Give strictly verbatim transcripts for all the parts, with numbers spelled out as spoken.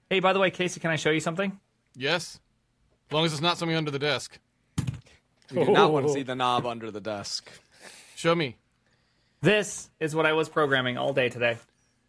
Hey, by the way, Casey, can I show you something? Yes. As long as it's not something under the desk. We do not want to see the knob under the desk. Show me. This is what I was programming all day today.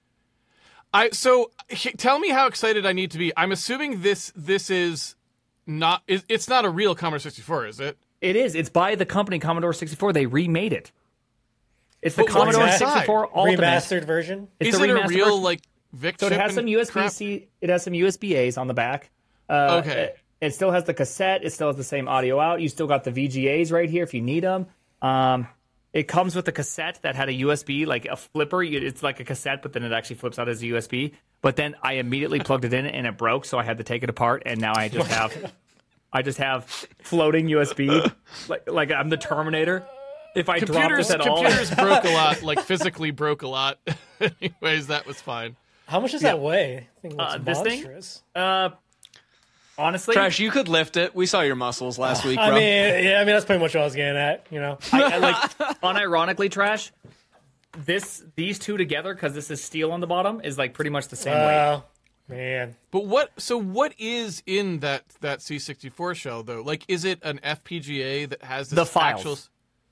I so h- tell me how excited I need to be. I'm assuming this this is not is it's not a real Commodore sixty-four, is it? It is. It's by the company Commodore sixty-four. They remade it. It's the But what's Commodore inside? sixty-four Ultimate. Remastered version. It's is the it a remastered real version. like Vic So it chip has and some U S B crap? C. It has some U S B A's on the back. Uh, Okay. It, it still has the cassette. It still has the same audio out. You still got the V G As right here if you need them. Um, it comes with a cassette that had a U S B, like a flipper. It's like a cassette, but then it actually flips out as a U S B. But then I immediately plugged it in and it broke, so I had to take it apart. And now I just have, I just have floating U S B, like like I'm the Terminator. If I drop Computers this at all, computers broke a lot, like physically broke a lot. Anyways, that was fine. How much does that weigh? I think that's Uh, this thing? monstrous. uh, honestly, Trash, you could lift it. We saw your muscles last week, bro. I mean, yeah, I mean that's pretty much what I was getting at. You know, I, I like unironically, Trash. This these two together, because this is steel on the bottom, is like pretty much the same weight. oh man, But what? So what is in that that C sixty-four shell though? Like, is it an F P G A that has this The files. actual?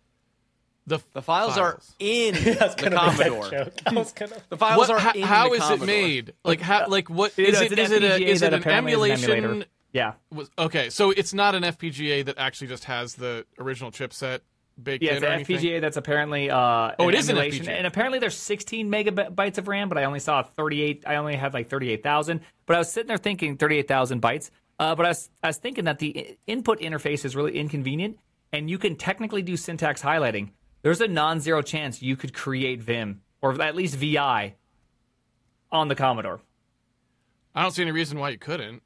The the files, are in that's the kind of a bad Commodore. joke. I was kind of. The files what? are How, in how the is it Commodore. made? Like how? Like what You is know, it? it's Is an it a? F P G A Is it that an apparently is an emulation? emulator. Yeah. Was, okay, so it's not an F P G A that actually just has the original chipset baked Yeah, in it's or an anything? F P G A that's apparently uh, Oh, an it is an emulation. F P G A. And apparently there's sixteen megabytes of RAM, but I only saw thirty-eight. I only had like thirty-eight thousand. But I was sitting there thinking thirty-eight thousand bytes. Uh, but I was, I was thinking that the i- input interface is really inconvenient, and you can technically do syntax highlighting. There's a non-zero chance you could create Vim or at least V I on the Commodore. I don't see any reason why you couldn't.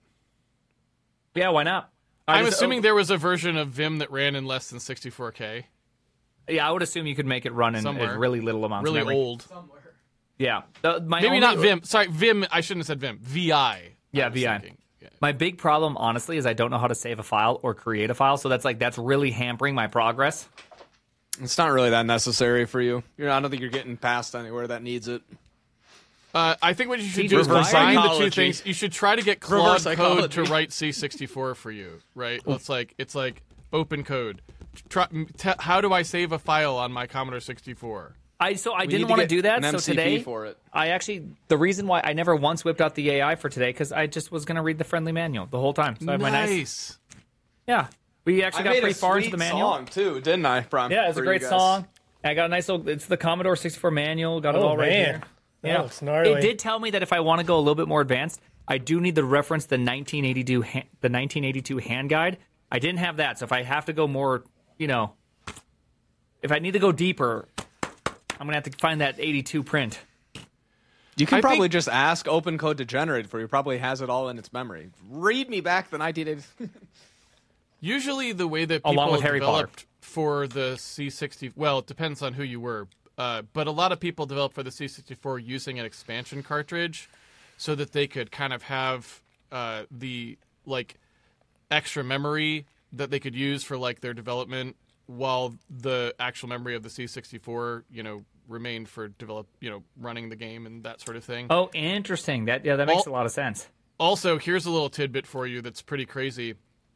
Yeah, why not? I I'm just- assuming there was a version of Vim that ran in less than sixty-four K. Yeah, I would assume you could make it run in, Somewhere. in really little amounts Really of memory. old. Yeah. The- my Maybe only- not Vim. Sorry, Vim. I shouldn't have said Vim. V I. Yeah, was V I. thinking. Yeah. My big problem, honestly, is I don't know how to save a file or create a file. So that's like that's really hampering my progress. It's not really that necessary for you. You're, I don't think you're getting past anywhere that needs it. Uh, I think what you should See, do is reverse combine the two psychology. things. You should try to get Claude Reverse Code psychology. to write C sixty-four for you, right? It's like it's like open code. Try, m- te- how do I save a file on my Commodore sixty-four? I so I We didn't need to want to get do that. an So M C P today, for it. I actually the reason why I never once whipped out the A I for today because I just was going to read the friendly manual the whole time. So I have my nice, Nice. yeah. We actually got pretty far into the manual. song too, didn't I? Prom, Yeah, it's a for great you guys? song. I got a nice little. It's the Commodore sixty-four manual. Got it Oh, all right man. here. That Yeah, looks gnarly. it did tell me that if I want to go a little bit more advanced, I do need to reference the nineteen eighty-two ha- the nineteen eighty-two hand guide. I didn't have that, so if I have to go more, you know, if I need to go deeper, I'm gonna have to find that eighty-two print. You can I probably think- just ask Open Code to generate it for you. Probably has it all in its memory. Read me back the nineteen eighties. Usually, the way that people Along with Harry Potter. developed for the C sixty, well, it depends on who you were, uh, but a lot of people developed for the C sixty-four using an expansion cartridge, so that they could kind of have uh, the like extra memory that they could use for like their development, while the actual memory of the C sixty-four, you know, remained for develop, you know, running the game and that sort of thing. Oh, interesting. That yeah, that makes All- a lot of sense. Also, here's a little tidbit for you that's pretty crazy.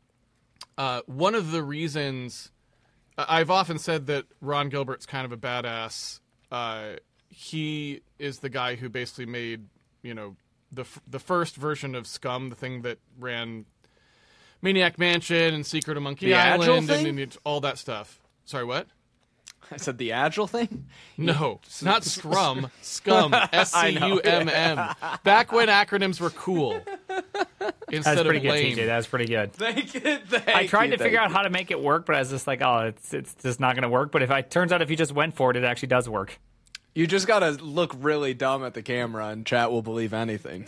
Uh, one of the reasons I- I've often said that Ron Gilbert's kind of a badass. Uh, he is the guy who basically made, you know, the f- the first version of Scum, the thing that ran Maniac Mansion and Secret of Monkey The Agile Island and, thing? and all that stuff. Sorry, what? I said the Agile thing? No, not Scrum. Scum. S C U M M. Back when acronyms were cool. Instead That's pretty of good, lame. T J. That's pretty good. Thank you. Thank I tried you, to figure thank out how to make it work, but I was just like, oh, it's it's just not going to work. But if I turns out if you just went for it, it actually does work. you. You just gotta look really dumb at the camera, and chat will believe anything.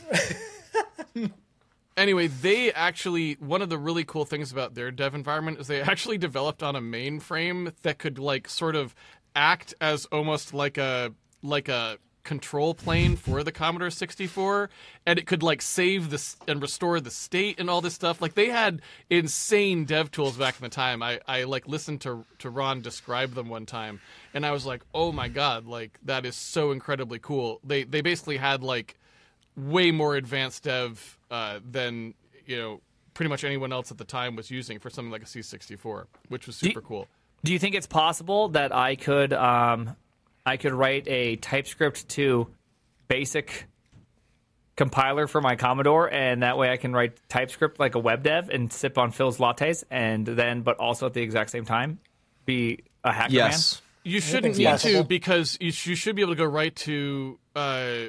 Anyway, they actually, one of the really cool things about their dev environment is they actually developed on a mainframe that could like sort of act as almost like a like a control plane for the Commodore sixty-four, and it could like save this and restore the state and all this stuff. Like they had insane dev tools back in the time. I, I like listened to to Ron describe them one time, and I was like, oh my god, like that is so incredibly cool. They they basically had like way more advanced dev uh, than you know pretty much anyone else at the time was using for something like a C sixty-four, which was super you- cool. Do you think it's possible that I could um, I could write a TypeScript to BASIC compiler for my Commodore, and that way I can write TypeScript like a web dev and sip on Phil's lattes, and then but also at the exact same time be a hacker Yes. You shouldn't it's need possible. to because you, sh- you should be able to go right to uh,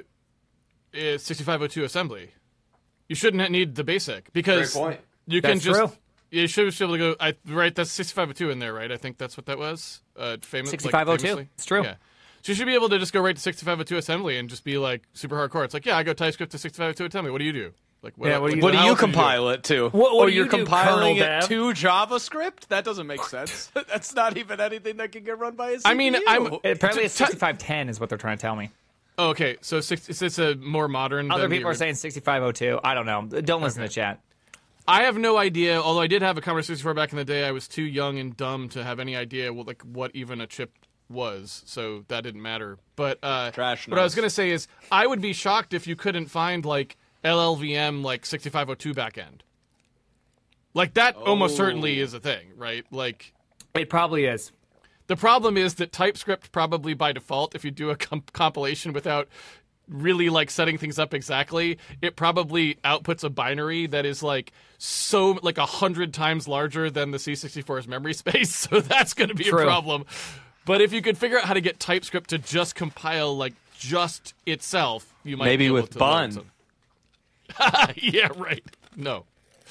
uh, sixty-five oh two assembly. You shouldn't need the basic because Great point. you can That's just. true. You should be able to go. I right. That's sixty-five oh two in there, right? I think that's what that was. Uh, famous. sixty-five oh two. Like, famously. It's true. Yeah. So you should be able to just go right to sixty-five oh two assembly and just be like super hardcore. It's like, yeah, I go TypeScript to sixty-five oh two assembly. What do you do? Like, what, Yeah, what do you What do how you else compile it to? What- what oh, do you you're do, compiling Colonel it Dev? to JavaScript? That doesn't make sense. That's not even anything that can get run by a C P U. I mean, I'm- Apparently, it's Ty- sixty-five ten is what they're trying to tell me. Oh, okay, so six, it's, it's a more modern. Other than the people are ori- saying sixty-five oh two. I don't know. Don't listen to chat. I have no idea. Although I did have a Commodore sixty-four back in the day, I was too young and dumb to have any idea what like what even a chip was, so that didn't matter. But uh, Trash what I was knows. gonna say is, I would be shocked if you couldn't find like L L V M like sixty-five oh two backend. Like that almost certainly is a thing, right? Like It probably is. the problem is that TypeScript probably by default, if you do a comp- compilation without really like setting things up exactly, it probably outputs a binary that is like so like a hundred times larger than the C sixty-four's memory space. So that's going to be True. a problem. But if you could figure out how to get TypeScript to just compile like just itself, you might Maybe be able with to Bun. learn some- yeah, right. No.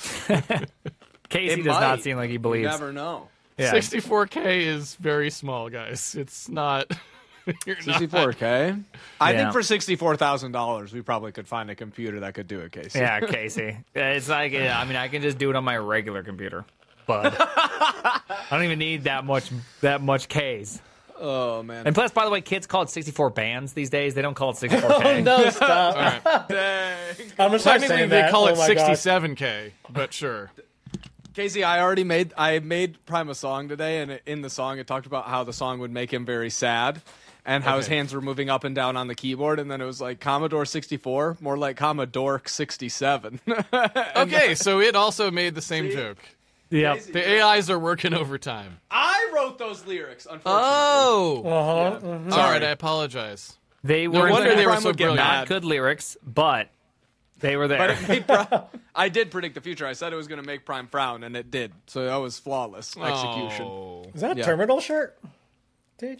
Casey It does not might. seem like he You believes. never know. Yeah. sixty-four K is very small, guys. It's not. You're not- sixty-four K? I Yeah. think for sixty-four thousand dollars, we probably could find a computer that could do it, Casey. Yeah, Casey. It's like, yeah, I mean, I can just do it on my regular computer, but I don't even need that much that much Ks. Oh, man. And plus, by the way, kids call it sixty-four bands these days. They don't call it sixty-four K. Oh, no, stop. All right. Dang. I'm gonna start Technically, saying they that. call Oh it my God. sixty-seven K, but sure. Casey, I already made I made Prime a song today, and in the song it talked about how the song would make him very sad, and how his Okay. hands were moving up and down on the keyboard, and then it was like Commodore sixty-four, more like Commodore sixty-seven. Okay, so it also made the same joke. Yep. The A Is are working overtime. I wrote those lyrics, unfortunately. Oh! Uh-huh. mhm. All right, I apologize. They No were wonder they were Prime so would get brilliant. not mad. good lyrics, but they were there. But it made Prime, I did predict the future. I said it was going to make Prime frown, and it did. So that was flawless execution. Oh. Is that a Yeah. terminal shirt? Dude,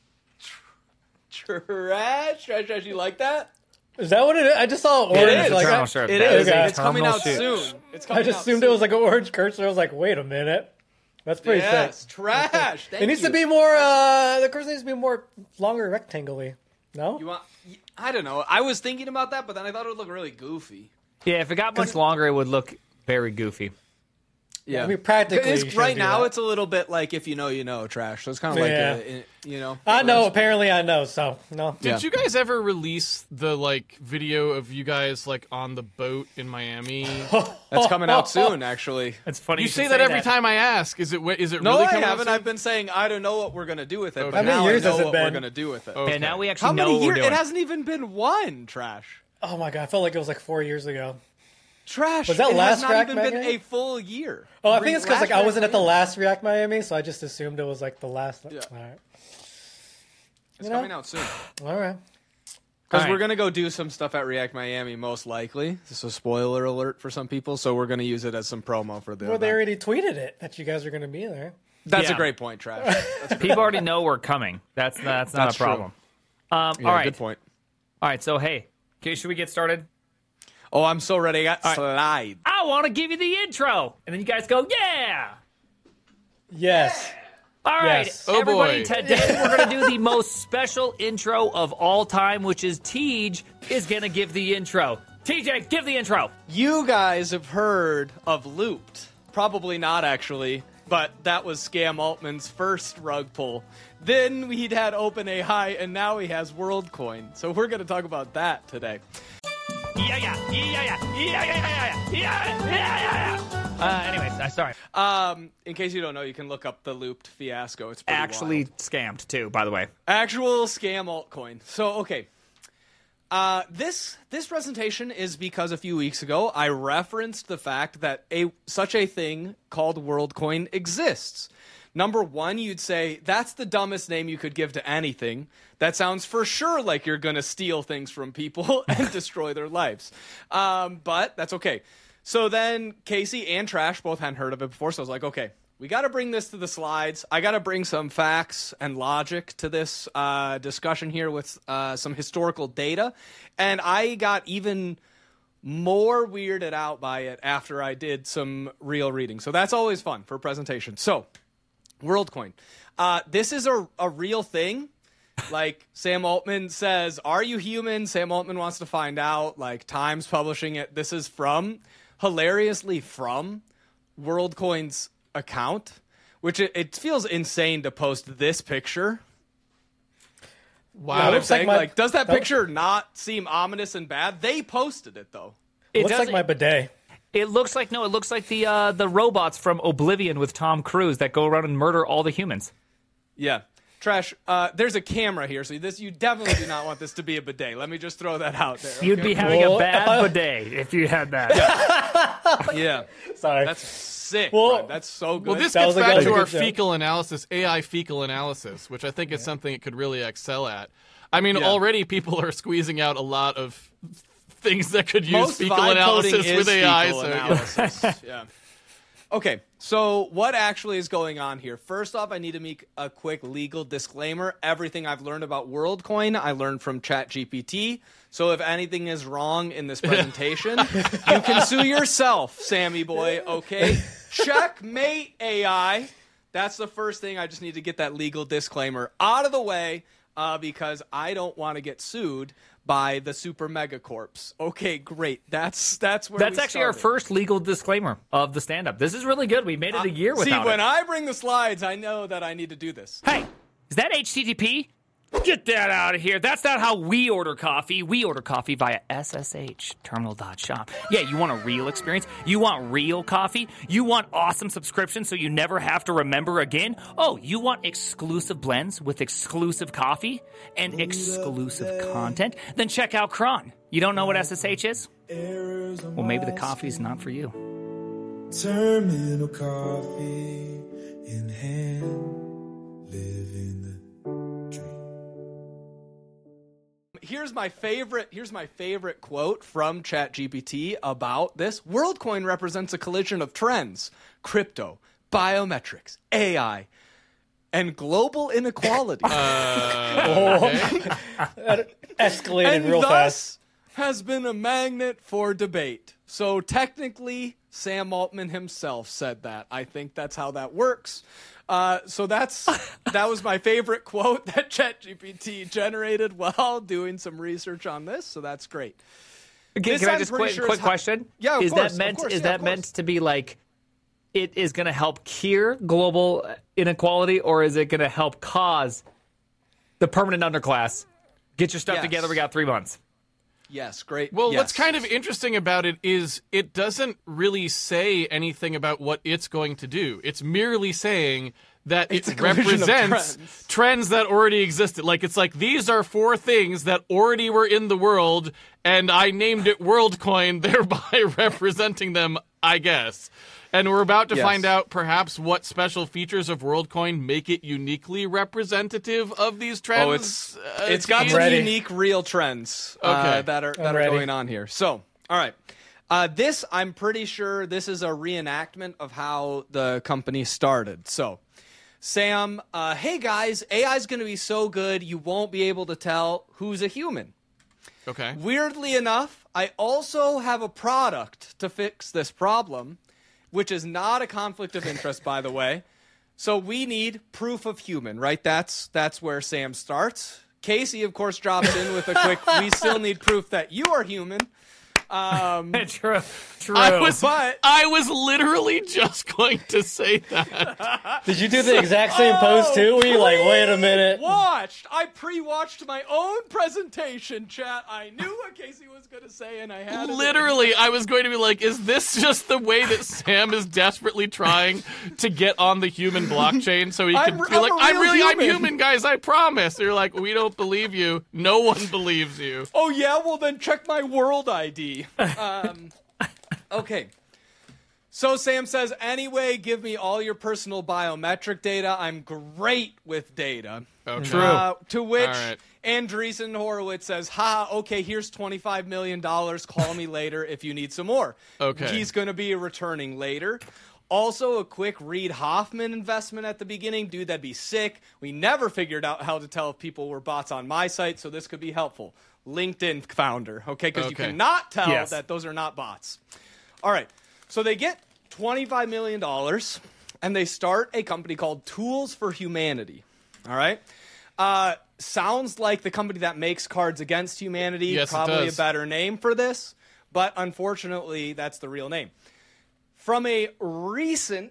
Trash, trash, trash. You like that? is that what it is? I just saw orange. It It's is. a Like, terminal I, shirt. It That is. Okay. a It's coming terminal out shoot. soon. It's I coming just out assumed soon. it was like an orange cursor. I was like, wait a minute. That's pretty Yes, sick. trash. Thank It needs you. to be more, uh, the cursor needs to be more longer rectangly. No? You want? I don't know. I was thinking about that, but then I thought it would look really goofy. Yeah, if it got much longer, it would look very goofy. Yeah, I mean, practically, It's- you shouldn't right do now that. it's a little bit like if you know, you know, trash. So it's kind of like, Yeah. a, you know. I know, apparently I know, so, no. Did Yeah. you guys ever release the like video of you guys like on the boat in Miami? That's coming out soon, actually. It's funny. You should say that every time I ask. Is it wh- is it No, really I coming out haven't. soon? I've been saying I don't know what we're gonna do with it, Okay. but How many now years I know has it what we're been? gonna do with it. Okay. And now we actually How know many what we're years? doing. It hasn't even been one. Trash. Oh my god, I felt like it was like four years ago. Trash. Was that it last has not React even been Miami? a full year. Oh, I think it's because like Last I wasn't at the React last React Miami, so I just assumed it was like the last. Yeah. All right. It's You know? coming out soon. All right. Because All we're right. gonna go do some stuff at React Miami, most likely. This is a spoiler alert for some people, so we're gonna use it as some promo for the. Well, they event. already tweeted it that you guys are going to be there. That's Yeah. a great point, Trash. That's a great People already know we're coming. That's that's not That's a problem. Um, yeah, all right, Good point. all right. So hey, okay, should we get started? Oh, I'm so ready. I got slide. I want to give you the intro, and then you guys go, yeah. Yes. All right, Yes. Oh, everybody. boy. Today we're gonna do the most special intro of all time, which is Tej is gonna give the intro. T J, give the intro. You guys have heard of Looped. Probably not, actually. But that was Scam Altman's first rug pull. Then he'd had OpenAI, and now he has WorldCoin. So we're going to talk about that today. Yeah, yeah, yeah, yeah, yeah, yeah, yeah, yeah, yeah, yeah, yeah. Uh, anyways, I'm sorry. Um, in case you don't know, you can look up the Looped fiasco. It's pretty Actually wild. scammed too, by the way. Actual scam altcoin. So, okay. Uh, this this presentation is because a few weeks ago I referenced the fact that a such a thing called WorldCoin exists. Number one, you'd say, that's the dumbest name you could give to anything. That sounds for sure like you're going to steal things from people and destroy their lives. Um, but that's okay. So then Casey and Trash both hadn't heard of it before, so I was like, okay, we got to bring this to the slides. I got to bring some facts and logic to this uh, discussion here with uh, some historical data. And I got even more weirded out by it after I did some real reading. So that's always fun for a presentation. So, WorldCoin. Uh, this is a, a real thing. Like Sam Altman says, are you human? Sam Altman wants to find out. Like Times publishing it. This is from, hilariously from, WorldCoin's account, which it, it feels insane to post this picture. Wow. You know what I'm looks like saying? my- Like, does that that- picture not seem ominous and bad? They posted it, though. It Looks like doesn't- my bidet. It looks like no. It looks like the uh, the robots from Oblivion with Tom Cruise that go around and murder all the humans. Yeah. Trash, uh, there's a camera here, so this you definitely do not want this to be a bidet. Let me just throw that out there. You'd okay? be having Well, a bad uh, bidet if you had that. Yeah. Sorry. That's sick, Well- Brian. That's so good. Well, this That gets was a back good- to good our joke. fecal analysis, A I fecal analysis, which I think is something it could really excel at. I mean, Yeah. already people are squeezing out a lot of things that could use Most fecal vibe analysis coding with is A I. fecal So, yeah. analysis. yeah. Okay, so what actually is going on here? First off, I need to make a quick legal disclaimer. Everything I've learned about WorldCoin, I learned from ChatGPT. So if anything is wrong in this presentation, you can sue yourself, Sammy boy, okay? Checkmate A I. That's the first thing. I just need to get that legal disclaimer out of the way uh, because I don't want to get sued by the super mega corps. Okay, great. That's that's where That's we actually our started. first legal disclaimer of the stand-up. This is really good. We made it a year See, without when it. I bring the slides, I know that I need to do this. Hey, is that H T T P? Get that out of here. That's not how we order coffee. We order coffee via S S H terminal dot shop. Yeah, you want a real experience? You want real coffee? You want awesome subscriptions so you never have to remember again? Oh, you want exclusive blends with exclusive coffee and exclusive content? Then check out Cron. You don't know what S S H is? Well, maybe the coffee's not for you. Terminal coffee in hand, living the dream. Here's my favorite. Here's my favorite quote from ChatGPT about this. WorldCoin represents a collision of trends: crypto, biometrics, A I, and global inequality. Escalated and real thus fast. has been a magnet for debate. So technically, Sam Altman himself said that. I think that's how that works. Uh, so that's that was my favorite quote that ChatGPT generated while doing some research on this. So that's great. Can, This can I I'm just pretty quick, sure quick is how- question? Yeah, of is course, that of meant? course, is yeah, that of meant course. to be like it is going to help cure global inequality, or is it going to help cause the permanent underclass? Get your stuff Yes. together. We got three months. Yes, great. Well, yes. what's kind of interesting about it is it doesn't really say anything about what it's going to do. It's merely saying that It's a it collision of represents trends. trends that already existed. Like, it's like, these are four things that already were in the world, and I named it WorldCoin, thereby representing them, I guess. And we're about to Yes. find out perhaps what special features of WorldCoin make it uniquely representative of these trends. Oh, it's uh, it's got to some you. ready. unique real trends uh, Okay. that are that are ready. going on here. So, all right. Uh, this, I'm pretty sure this is a reenactment of how the company started. So, Sam, uh, hey guys, A I is going to be so good you won't be able to tell who's a human. Okay. Weirdly enough, I also have a product to fix this problem, which is not a conflict of interest, by the way. So we need proof of human, right? That's that's where Sam starts. Casey, of course, drops in with a quick, we still need proof that you are human. Um, True. True. I was, But- I was literally just going to say that. Did you do the exact same pose too? Were you like, wait a minute? Watched. I pre-watched my own presentation, chat. I knew what Casey was going to say, and I had it. Literally, I was going to be like, is this just the way that Sam is desperately trying to get on the human blockchain so he can I'm- be I'm like, a I'm real really, I'm human." human, guys, I promise. They're like, we don't believe you. No one believes you. Oh yeah, well then check my world I D. Um, okay. So Sam says, anyway, give me all your personal biometric data. I'm great with data. Okay. Uh, to which All right. Andreessen Horowitz says, ha, okay, here's twenty-five million dollars. Call me later if you need some more. Okay. He's going to be returning later. Also, a quick Reid Hoffman investment at the beginning. Dude, that'd be sick. We never figured out how to tell if people were bots on my site, so this could be helpful. LinkedIn founder, okay? Because Okay. you cannot tell Yes. that those are not bots. All right. So they get twenty-five million dollars, and they start a company called Tools for Humanity. All right? Uh, sounds like the company that makes Cards Against Humanity. Yes, it Probably a does. better name for this, but unfortunately, that's the real name. From a recent,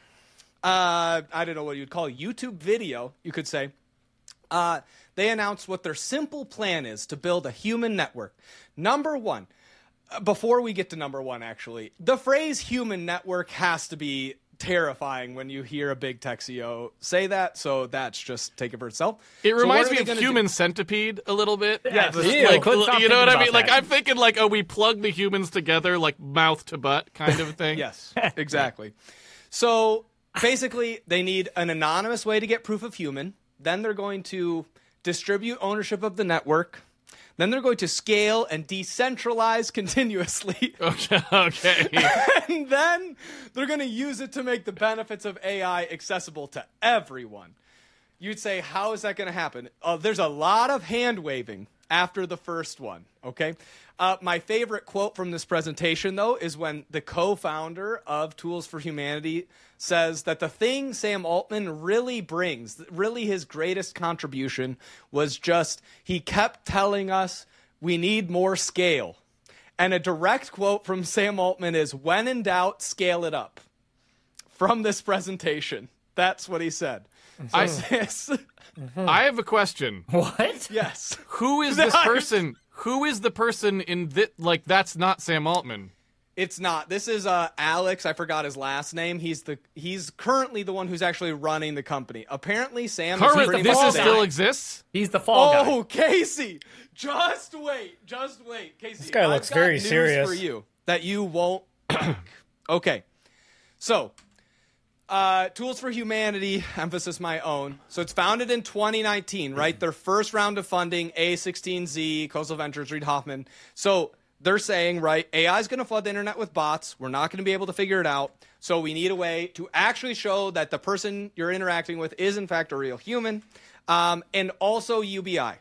uh, I don't know what you'd call a YouTube video, you could say, uh, they announced what their simple plan is to build a human network. Number one, uh, before we get to number one, actually, the phrase human network has to be terrifying when you hear a big tech C E O say that, so that's just take it for itself. It So what reminds are me they of gonna Human do? Centipede a little bit. Yeah, Just ew. like, Couldn't stop you know what thinking I mean? about Like that. I'm thinking like, oh, we plug the humans together like mouth to butt kind of thing. Yes, exactly. So basically, they need an anonymous way to get proof of human. Then they're going to distribute ownership of the network. Then they're going to scale and decentralize continuously. Okay. Okay. And then they're going to use it to make the benefits of A I accessible to everyone. You'd say, how is that going to happen? Uh, there's a lot of hand waving after the first one, okay? Uh, my favorite quote from this presentation, though, is when the co-founder of Tools for Humanity says that the thing Sam Altman really brings, really his greatest contribution, was just he kept telling us we need more scale. And a direct quote from Sam Altman is, when in doubt, scale it up. From this presentation. That's what he said. I, Yes. I have a question. What? Yes. Who is this Nice. person? Who is the person in this? Like, that's not Sam Altman. It's not. This is uh, Alex. I forgot his last name. He's the he's currently the one who's actually running the company. Apparently, Sam is Current, pretty this much is saying- still exists? He's the fall guy. Oh, Casey! Just wait. Just wait, Casey. This guy I've looks got very news serious. for you that you won't. like. Okay, so uh, Tools for Humanity, emphasis my own. So it's founded in twenty nineteen, right? Their first round of funding, A sixteen Z, Coastal Ventures, Reid Hoffman. So they're saying, right, A I is going to flood the internet with bots. We're not going to be able to figure it out. So we need a way to actually show that the person you're interacting with is, in fact, a real human. Um, and also U B I.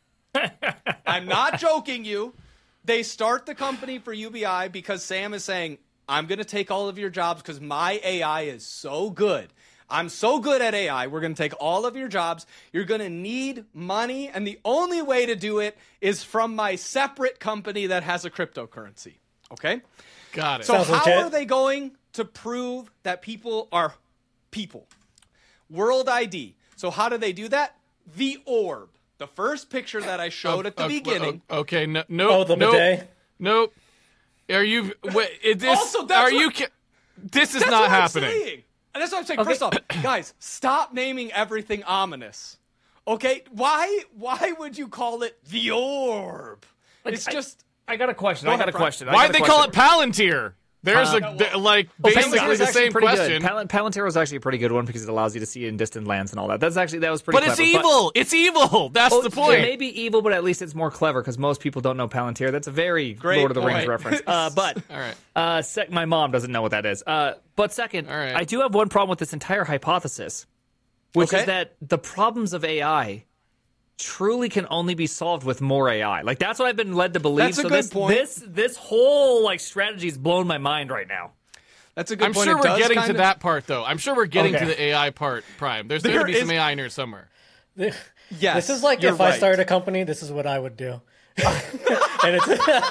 I'm not joking you. They start the company for U B I because Sam is saying, I'm going to take all of your jobs because my A I is so good. I'm so good at A I. We're going to take all of your jobs. You're going to need money. And the only way to do it is from my separate company that has a cryptocurrency. Okay? Got it. So Sounds how legit. are they going to prove that people are people? World I D. So how do they do that? The orb. The first picture that I showed at the Okay, beginning. Okay, no, no, Oh, the nope, bidet? Nope. Are you? Wait, is this? Also, that's are what- you? ki- This is That's not what happening. I'm saying. And that's what I'm saying. First off, guys, stop naming everything ominous. Okay? Why why would you call it the orb? Like, it's I- just I got a question. Go I got ahead, a Brian. question. I Why'd got they a call it question. Palantir? There's Uh, a th- like Well, basically Palantir was the actually same pretty question. Good. Pal- Palantir was actually a pretty good one because it allows you to see in distant lands and all that. That's actually that was pretty. But it's clever. evil. It's evil. That's Oh, the point. It may be evil, but at least it's more clever because most people don't know Palantir. That's a very Great Lord of the Rings point. reference. Uh, but All right. uh, sec- my mom doesn't know what that is. Uh, but second, All right. I do have one problem with this entire hypothesis, which Okay. is that the problems of A I truly can only be solved with more A I. Like that's what I've been led to believe. That's a so good this, point. This this whole like strategy has blown my mind right now. that's a good I'm point. sure It we're does getting kind to of- that part though. I'm sure we're getting Okay. to the A I part. Prime. There's going There to be some is- A I in here somewhere. Yes. This is like you're if I right. started a company, this is what I would do. and it's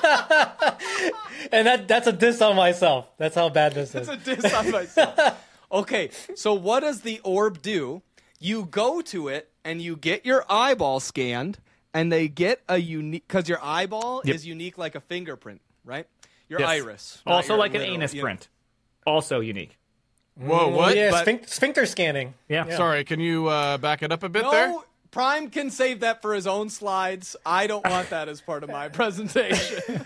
and that that's a diss on myself. That's how bad this is. It's a diss on myself. Okay, so what does the orb do? You go to it and you get your eyeball scanned, and they get a unique because your eyeball Yep. is unique like a fingerprint, right? Your Yes. iris, not Also your like an literal- anus you know. print. Also unique. Whoa, what? Yeah, But- sphinx- sphincter scanning. Yeah. Sorry, can you uh, back it up a bit No, there? Prime can save that for his own slides. I don't want that as part of my presentation.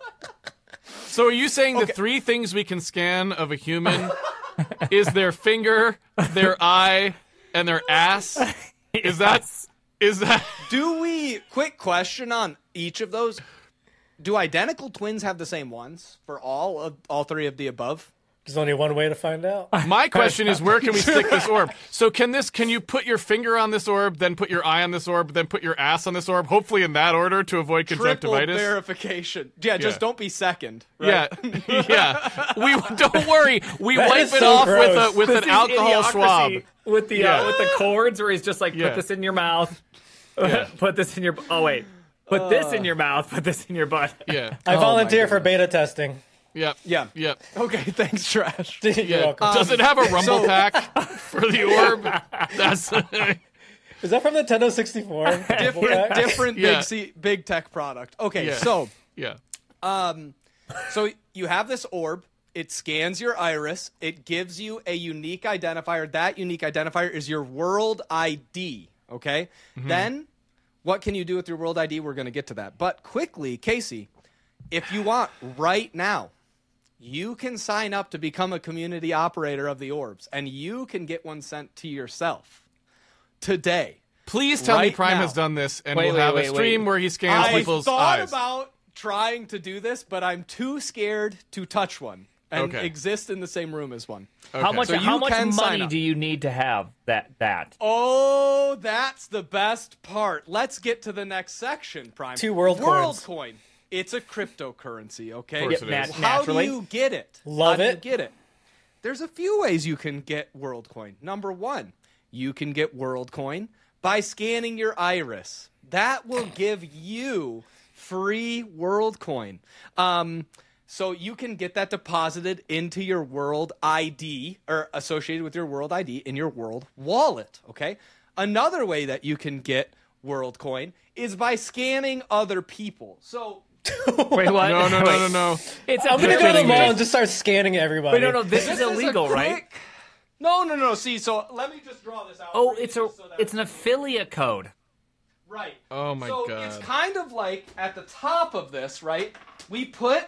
So are you saying the three things we can scan of a human is their finger, their eye, and their ass? Is that is that Do we, quick question on each of those. Do identical twins have the same ones for all of all three of the above? There's only one way to find out. my question is where can we stick this orb? So can this can you put your finger on this orb, then put your eye on this orb, then put your ass on this orb, hopefully in that order to avoid Triple conjunctivitis? verification. Yeah, just Yeah. don't be second. Right? Yeah, yeah. We don't worry. We That wipe is it so off gross. with a with This an is alcohol idiocracy swab. with the Yeah. uh, with the cords, where he's just like, Yeah. put this in your mouth, put this in your. Oh wait, put this in your mouth, put this in your butt. Yeah. I Oh volunteer my for beta testing. Yep. Yeah. Yep. Okay, thanks, Trash. You're Yeah. welcome. Does it have a rumble so- pack for the orb? That's Is that from Nintendo sixty-four? Different, different Yeah. big C, big tech product. Okay, Yeah. so yeah. um, so you have this orb. It scans your iris. It gives you a unique identifier. That unique identifier is your World I D. Okay. Then, what can you do with your World I D? We're going to get to that. But quickly, Casey, if you want right now, you can sign up to become a community operator of the orbs, and you can get one sent to yourself today. Please tell me Right Prime now. has done this, and Wait, we'll wait, have wait, a stream wait. where he scans I people's thought eyes. about trying to do this, but I'm too scared to touch one and Okay. exist in the same room as one. How much? So you how much can sign money up. do you need to have that? That. Oh, that's the best part. Let's get to the next section, Prime. Two world World coins. coin. It's a cryptocurrency, okay? Of course it Yeah, is. nat- How naturally. do you get it? Love How it. do you get it? There's a few ways you can get World Coin. Number one, you can get World Coin by scanning your iris. That will give you free World Coin. Um, so you can get that deposited into your World I D, or associated with your World I D in your World Wallet, okay? Another way that you can get World Coin is by scanning other people. So Wait, what? No, no, no, Wait. no, no. It's I'm gonna you're go to the kidding me. mall and just start scanning everybody. Wait, no, no. This, This is is a illegal, right? quick- No, no, no. See, so let me just draw this out. Oh, for you it's a just so that- it's an affiliate code. right. Oh my so God. it's kind of like at the top of this, right? We put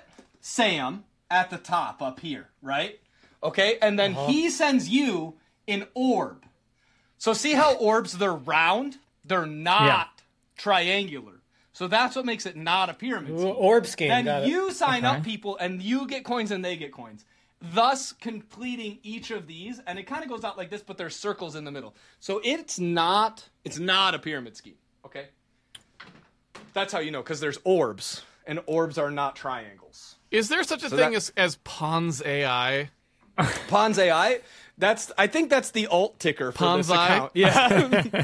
Sam at the top up here, right? Okay, and then he sends you an orb. So see how orbs, they're round? They're not Yeah. triangular. So that's what makes it not a pyramid Ooh, scheme. orb scan. Then got it. you sign Okay. up people, and you get coins, and they get coins. Thus completing each of these, and it kind of goes out like this, but there's circles in the middle. So it's not, it's not a pyramid scheme. Okay, that's how you know, because there's orbs, and orbs are not triangles. Is there such a So thing that- as as Pons A I? Pons A I, that's I think that's the alt ticker for this Ponzi? account. Yeah,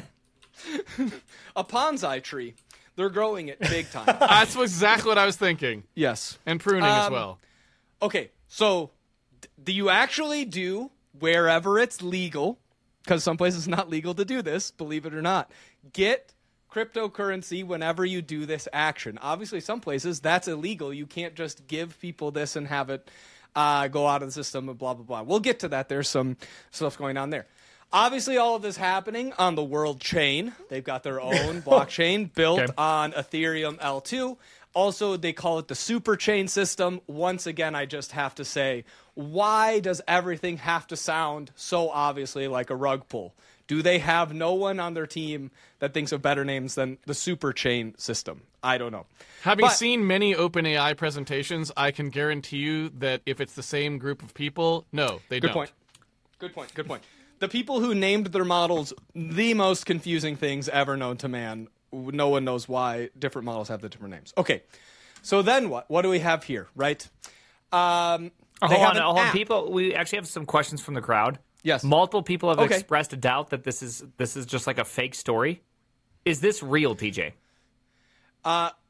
a Ponzi tree. They're growing it big time. That's exactly what I was thinking. Yes. And pruning as Um, well. Okay, so d- do you actually do wherever it's legal? Because some places it's not legal to do this, believe it or not. Get cryptocurrency whenever you do this action. Obviously, some places that's illegal. You can't just give people this and have it uh, go out of the system and blah, blah, blah. We'll get to that. There's some stuff going on there. Obviously, all of this happening on the world chain. They've got their own blockchain built Okay. on Ethereum L two. Also, they call it the super chain system. Once again, I just have to say, why does everything have to sound so obviously like a rug pull? Do they have no one on their team that thinks of better names than the super chain system? I don't know. Having but- seen many OpenAI presentations, I can guarantee you that if it's the same group of people, no, they Good don't. point. Good point. Good point. The people who named their models the most confusing things ever known to man, no one knows why different models have the different names. Okay, so then what? What do we have here, right? Um, Oh, they hold have on, an hold on. app. People, we actually have some questions from the crowd. Yes. Multiple people have Okay. expressed a doubt that this is this is just like a fake story. Is this real, T J?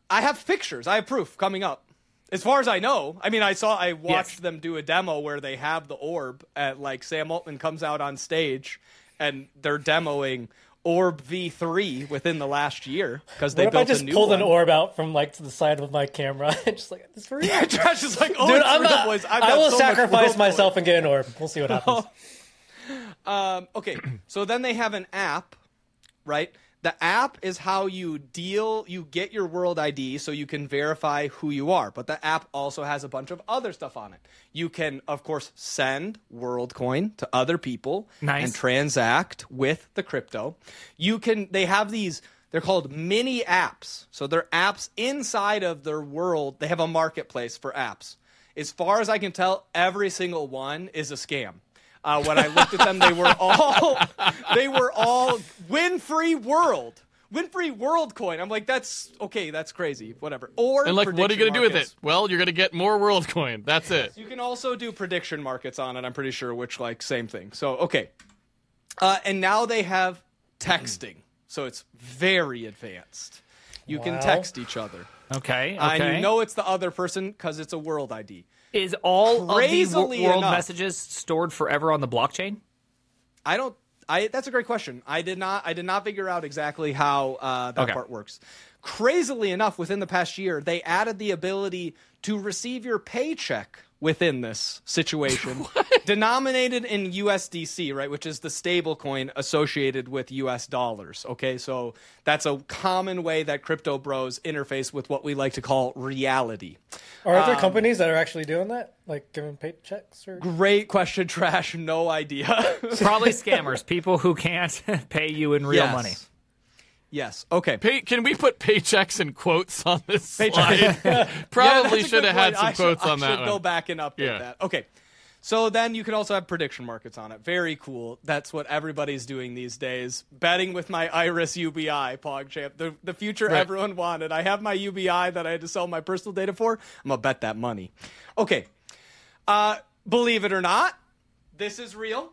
I have pictures. I have proof coming up. As far as I know, I mean, I saw, I watched Yes. them do a demo where they have the orb at, like, Sam Altman comes out on stage and they're demoing Orb V three within the last year because they What if I built just a new pulled one. an orb out from like to the side of my camera and just like this for real? Josh is like, oh, Dude, it's I'm real, not, boys. I've I got will so much sacrifice world myself for and get an orb. We'll see what happens. it. Um, okay, so then they have an app, right? The app is how you deal, you get your world I D so you can verify who you are. But the app also has a bunch of other stuff on it. You can, of course, send WorldCoin to other people Nice. and transact with the crypto. You can, they have these, they're called mini apps. So they're apps inside of their world. They have a marketplace for apps. As far as I can tell, every single one is a scam. Uh, when I looked at them, they were all they were all win-free world, win-free world coin. I'm like, that's okay, that's crazy, whatever. Or And like, what are you prediction going to do with markets. it? Well, you're going to get more WorldCoin. That's it. You can also do prediction markets on it. I'm pretty sure, which like same thing. So okay, uh, and now they have texting, so it's very advanced. You can Wow. text each other, Okay. uh, Okay. and you know it's the other person because it's a world I D. Is all of the Crazily wo- world enough- messages stored forever on the blockchain? I don't. I that's a great question. I did not. I did not figure out exactly how uh, that Okay. part works. Crazily enough, within the past year, they added the ability to receive your paycheck within this situation, denominated in U S D C, right, which is the stable coin associated with U S dollars. Okay, so that's a common way that crypto bros interface with what we like to call reality. Are Um, there companies that are actually doing that, like giving paychecks or? Great question, Trash. No idea. Probably scammers, people who can't pay you in real Yes. money. Yes. Okay. Pay, can we put paychecks in quotes on this Paycheck. slide? Probably Yeah, that's a should good have had point. some I should- quotes I on that should go one. back and update Yeah. that. Okay. So then you can also have prediction markets on it. Very cool. That's what everybody's doing these days. Betting with my Iris U B I, PogChamp. The, the future Right. everyone wanted. I have my U B I that I had to sell my personal data for. I'm going to bet that money. Okay. Uh, believe it or not, this is real.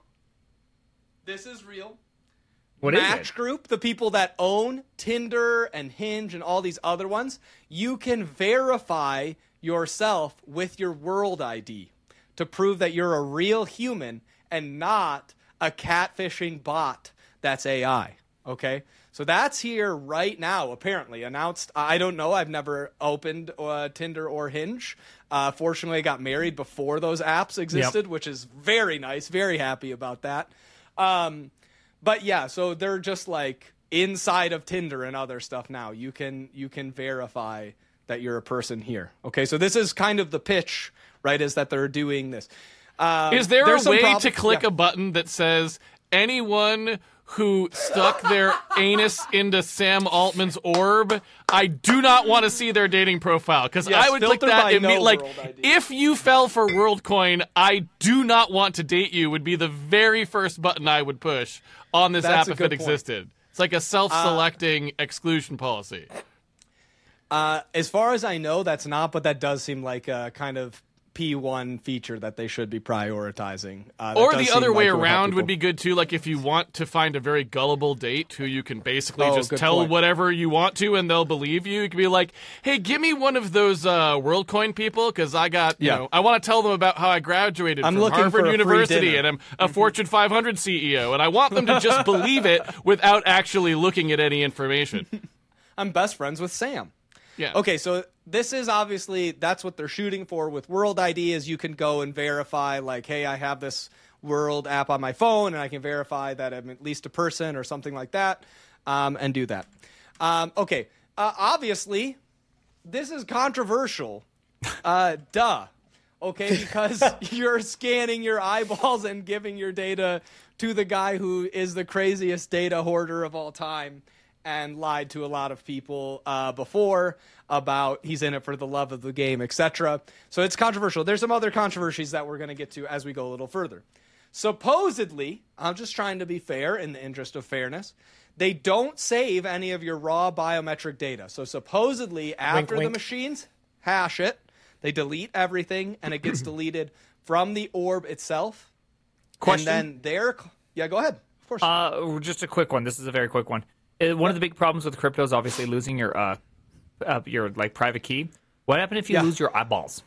This is real. What is Match it? Group, the people that own Tinder and Hinge and all these other ones, you can verify yourself with your world I D to prove that you're a real human and not a catfishing bot that's A I. Okay? So that's here right now, apparently. Announced, I don't know, I've never opened uh, Tinder or Hinge. Uh, fortunately, I got married before those apps existed, which is very nice. Very happy about that. Um... But yeah, so they're just like inside of Tinder and other stuff now. You can you can verify that you're a person here. Okay, so this is kind of the pitch, right? Is that they're doing this? Um, Is there there's a some way prob- to click yeah. a button that says anyone who stuck their anus into Sam Altman's orb, I do not want to see their dating profile? Because Yes, I would click filter that by immediately. no Like, world I D. if you fell for WorldCoin, I do not want to date you would be the very first button I would push on this That's app a if good it point. existed. It's like a self-selecting exclusion policy. Uh, as far as I know, that's not, but that does seem like a kind of P one feature that they should be prioritizing. Uh, that Or does the seem other like way it would help around would people. be good too. Like if you want to find a very gullible date who you can basically Oh, just good tell point. whatever you want to and they'll believe you. You can be like, "Hey, give me one of those uh, WorldCoin people because I got, you Yeah. know, I want to tell them about how I graduated I'm from looking for Harvard a free University dinner." and I'm a Fortune five hundred C E O, and I want them to just believe it without actually looking at any information." I'm best friends with Sam. Yeah. Okay, so this is obviously, that's what they're shooting for with World I D is you can go and verify like, hey, I have this World app on my phone and I can verify that I'm at least a person or something like that, um, and do that. Um, okay, uh, obviously, this is controversial. Uh, duh. Okay, because you're scanning your eyeballs and giving your data to the guy who is the craziest data hoarder of all time and lied to a lot of people uh, before about he's in it for the love of the game, et cetera. So it's controversial. There's some other controversies that we're going to get to as we go a little further. Supposedly, I'm just trying to be fair in the interest of fairness, they don't save any of your raw biometric data. So supposedly, after the wink. machines hash it, they delete everything, and it gets deleted from the orb itself. Question? And then they're... Yeah, go ahead. Of course. Uh, just a quick one. This is a very quick one. Uh, One of the big problems with crypto is obviously losing your uh, uh, your like private key. What happened if you Yeah. lose your eyeballs?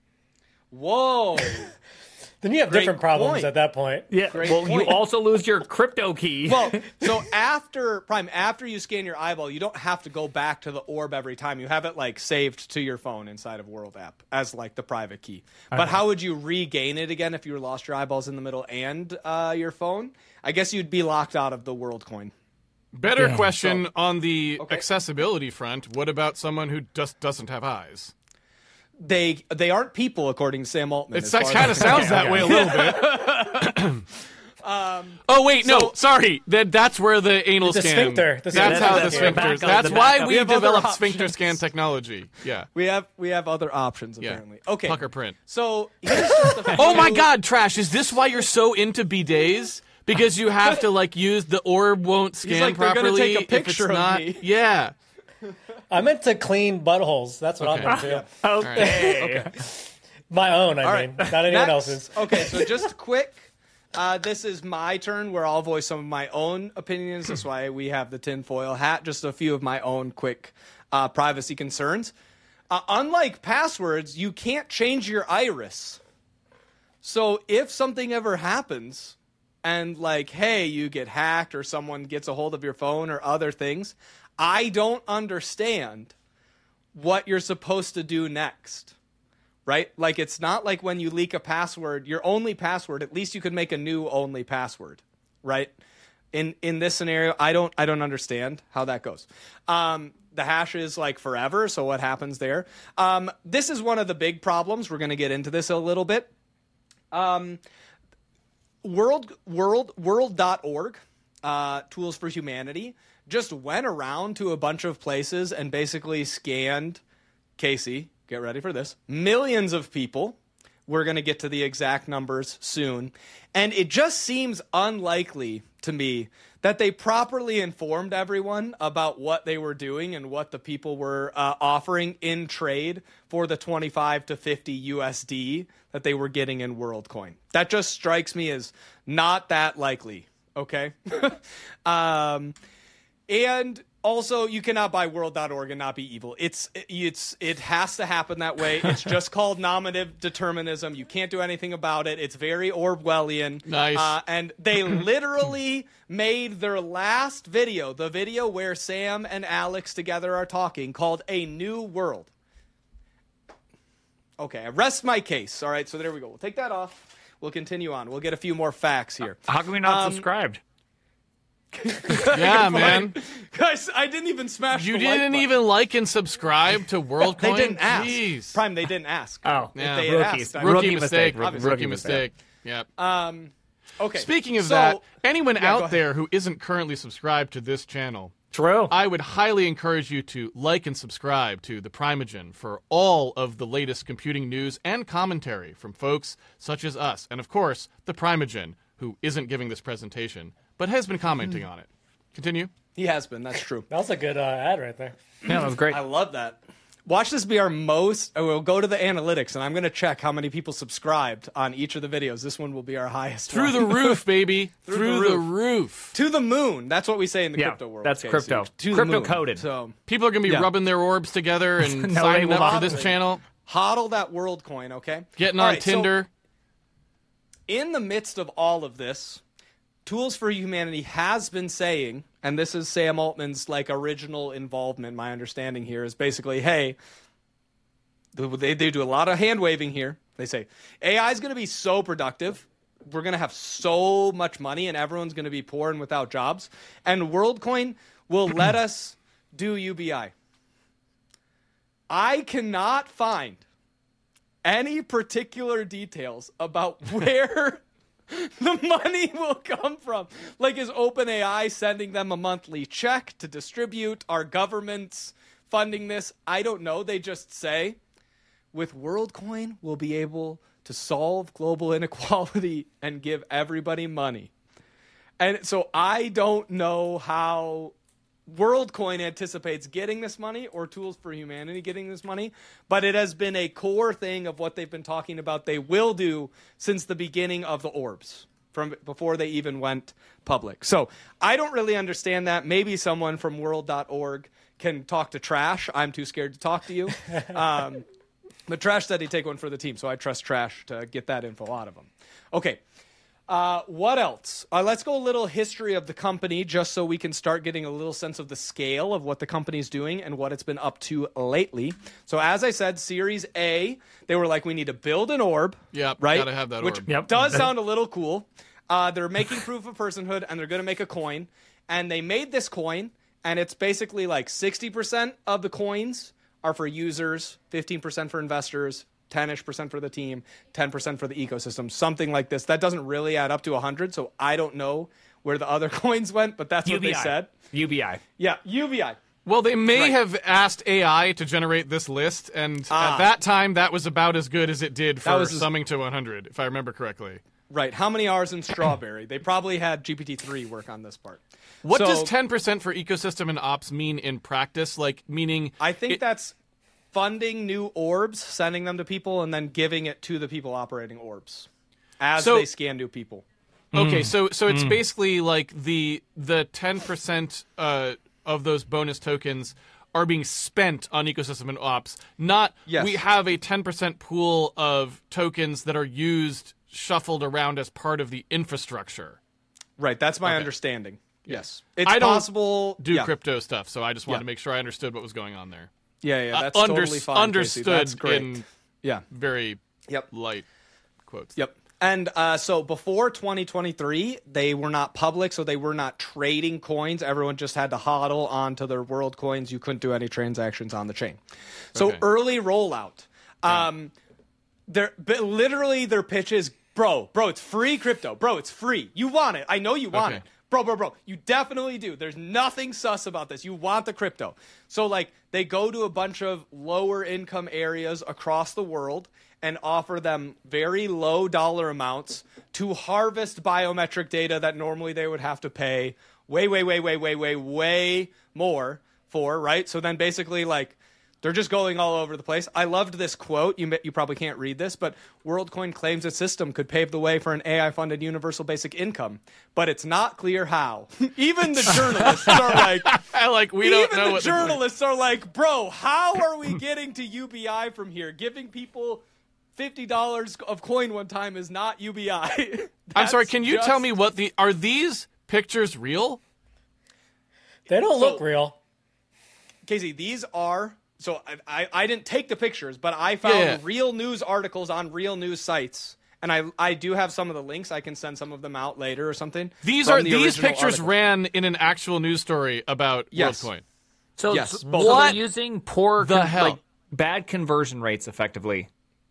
Whoa. Then you have Great different problems point. at that point. Yeah. Great well, you point. also lose your crypto key. Well, so after Prime, after you scan your eyeball, you don't have to go back to the orb every time. You have it like saved to your phone inside of World app as like the private key. But how would you regain it again if you lost your eyeballs in the middle and uh, your phone? I guess you'd be locked out of the World coin. Better Damn. question So- on the Okay. accessibility front. What about someone who just doesn't have eyes? They they aren't people, according to Sam Altman. It as far as kind I of can sounds tell. that way a little bit. oh wait, no, so- sorry. That that's where the anal The scan. sphincter, the that's sphincter. how the That's the sphincters. backup, That's the why backup. we, We have other developed options. sphincter scan technology. Yeah. We have we have other options Yeah. apparently. Okay, Pucker print. So here's just a Oh my few- God, Trash! Is this why you're so into bidets? Because you have to like use the orb won't scan like, "They're gonna properly take a if picture it's of not. me." Yeah. I meant to clean buttholes. That's what Okay. I'm into. okay. My own, I All mean, right. not anyone Next. else's. Okay, so just quick. Uh, this is my turn where I'll voice some of my own opinions. That's why we have the tinfoil hat. Just a few of my own quick uh, privacy concerns. Uh, unlike passwords, you can't change your iris. So if something ever happens and like, hey, you get hacked or someone gets a hold of your phone or other things, I don't understand what you're supposed to do next. Right? Like, it's not like when you leak a password, your only password, at least you could make a new only password, right? In in this scenario, I don't I don't understand how that goes. Um, the hash is like forever, so what happens there? Um, this is one of the big problems. We're going to get into this a little bit. Um, world world world dot org, uh, Tools for Humanity, just went around to a bunch of places and basically scanned, Casey, get ready for this, millions of people. We're going to get to the exact numbers soon. And it just seems unlikely to me that they properly informed everyone about what they were doing and what the people were uh, offering in trade for the twenty-five to fifty U S D that they were getting in WorldCoin. That just strikes me as not that likely, okay? um, and also, you cannot buy world dot org and not be evil. It's it's it has to happen that way. It's just called nominative determinism. You can't do anything about it. It's very Orwellian. Nice. Uh, and they literally made their last video, the video where Sam and Alex together are talking, called A New World. Okay, I rest my case. All right, so there we go. We'll take that off. We'll continue on. We'll get a few more facts here. How come you're not Um, subscribed? Yeah, man. Guys, I didn't even smash You the like didn't button. even like and subscribe to WorldCoin? They didn't ask. Jeez. Prime, they didn't ask. Oh, If Yeah. they had Rookies. asked, I- Rookie, Rookie mistake. mistake. Rookie, Rookie mistake. Yep. Um, okay. Speaking of so, that, anyone Yeah, go out ahead. there who isn't currently subscribed to this channel, True. I would highly encourage you to like and subscribe to the Primeagen for all of the latest computing news and commentary from folks such as us. And of course, the Primeagen, who isn't giving this presentation, but has been commenting on it. Continue. he has been. That's true. That was a good uh, ad right there. Yeah, that was great. I love that. Watch this be our most. Oh, we'll go to the analytics, and I'm going to check how many people subscribed on each of the videos. This one will be our highest. Through one. the roof, baby. Through, the the roof. to the moon. That's what we say in the Yeah, crypto world. that's Casey. crypto. To the Crypto moon. coded. So People are going to be Yeah. rubbing their orbs together and No, they signing will up for not. this channel, hodl that world coin. Okay. getting All on right, so Tinder. in the midst of all of this, Tools for Humanity has been saying, and this is Sam Altman's like original involvement, my understanding here is basically, hey, they, they do a lot of hand waving here. They say, A I is going to be so productive. We're going to have so much money and everyone's going to be poor and without jobs. And WorldCoin will let us do U B I. I cannot find any particular details about where the money will come from. Like, is OpenAI sending them a monthly check to distribute? Are governments funding this? I don't know. They just say, with WorldCoin, we'll be able to solve global inequality and give everybody money. And so I don't know how WorldCoin anticipates getting this money or Tools for Humanity getting this money, but it has been a core thing of what they've been talking about they will do since the beginning of the orbs, from before they even went public. So I don't really understand that. Maybe someone from world dot org can talk to Trash. I'm too scared to talk to you. Um, but Trash said he'd take one for the team, so I trust Trash to get that info out of him. Okay. Uh, what else? Uh, let's go a little history of the company just so we can start getting a little sense of the scale of what the company's doing and what it's been up to lately. So as I said, Series A, they were like, we need to build an orb. Yep, right? gotta have that Which orb. Yep. does sound a little cool. Uh, they're making proof of personhood, and they're going to make a coin. And they made this coin, and it's basically like sixty percent of the coins are for users, fifteen percent for investors, ten-ish percent for the team, ten percent for the ecosystem, something like this. That doesn't really add up to one hundred, so I don't know where the other coins went, but that's what U B I. they said. U B I. Yeah, U B I. Well, they may Right. have asked A I to generate this list, and Ah. at that time, that was about as good as it did for was as- summing to one hundred, if I remember correctly. Right. How many R's in Strawberry? They probably had G P T three work on this part. What So, does ten percent for ecosystem and ops mean in practice? Like, meaning... I think it- that's funding new orbs, sending them to people, and then giving it to the people operating orbs as So- they scan new people. Okay, so so it's basically like the the ten percent uh, of those bonus tokens are being spent on ecosystem and ops. Not Yes. we have a ten percent pool of tokens that are used shuffled around as part of the infrastructure. Right. That's my Okay. understanding. Yes. It's I don't possible. Do yeah. crypto stuff, so I just wanted Yeah. to make sure I understood what was going on there. Yeah, yeah. That's Uh, under- totally fine. Casey. understood That's great. in Yeah. very Yep. light quotes. Yep. And uh, so before twenty twenty-three, they were not public, so they were not trading coins. Everyone just had to hodl onto their world coins. You couldn't do any transactions on the chain. So Okay. early rollout. Um, they're, but literally their pitch is, bro, bro, it's free crypto. Bro, it's free. You want it. I know you want Okay. it. Bro, bro, bro, you definitely do. There's nothing sus about this. You want the crypto. So, like, they go to a bunch of lower income areas across the world and offer them very low dollar amounts to harvest biometric data that normally they would have to pay way, way, way, way, way, way, way more for, right? So then basically, like, they're just going all over the place. I loved this quote. You may, you probably can't read this, but WorldCoin claims its system could pave the way for an A I-funded universal basic income, but it's not clear how. Even the journalists are like, I like we don't even know the what journalists are like, bro, how are we getting to U B I from here? Giving people fifty dollars of coin one time is not U B I. I'm sorry. That's Can you just- tell me what the are these pictures real? They don't look So- real. Casey, these are. So I, I, I didn't take the pictures, but I found Yeah. real news articles on real news sites, and I I do have some of the links. I can send some of them out later or something. These from are the these original pictures article. ran in an actual news story about Yes. WorldCoin. So, Yes, so both. they're What using poor, the con- hell? like bad conversion rates, effectively,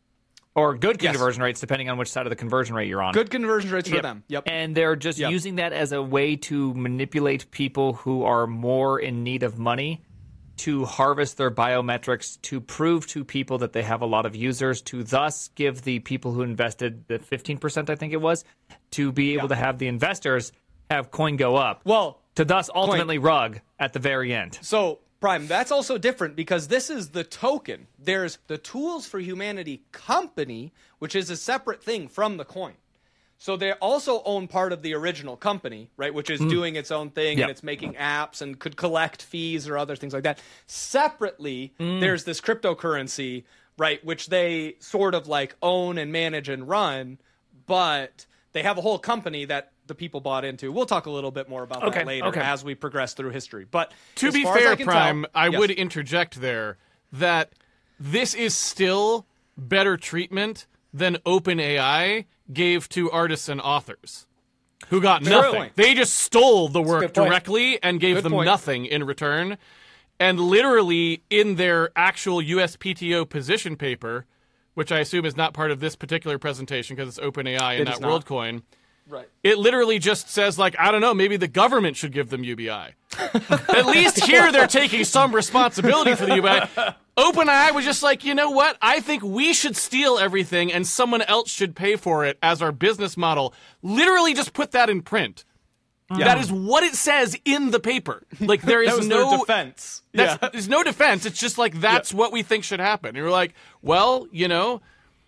or good Yes. conversion rates, depending on which side of the conversion rate you're on. Good conversion rates for Yep. them. Yep. And they're just Yep. using that as a way to manipulate people who are more in need of money to harvest their biometrics, to prove to people that they have a lot of users, to thus give the people who invested the fifteen percent, I think it was, to be able Yeah. to have the investors have coin go up, Well, to thus ultimately rug at the very end. so Prime, that's also different because this is the token. There's the Tools for Humanity company, which is a separate thing from the coin. So they also own part of the original company, right, which is doing its own thing Yep. and it's making apps and could collect fees or other things like that. Separately, there's this cryptocurrency, right, which they sort of like own and manage and run, but they have a whole company that the people bought into. We'll talk a little bit more about Okay, that later okay. as we progress through history. But To as be far as fair, I can Prime, tell- I Yes. would interject there that this is still better treatment than OpenAI gave to artists and authors who got Fair nothing. point. They just stole the work good point. directly and gave Good them point. nothing in return. And literally in their actual U S P T O position paper, which I assume is not part of this particular presentation because it's OpenAI and It not is not. WorldCoin, Right. it literally just says, like, I don't know, maybe the government should give them U B I. At least here they're taking some responsibility for the U B I. OpenAI was just like, you know what? I think we should steal everything and someone else should pay for it as our business model. Literally just put that in print. That is what it says in the paper. Like, there is That was no their defense. that's, Yeah. There's no defense. It's just like, that's what we think should happen. And you're like, well, you know,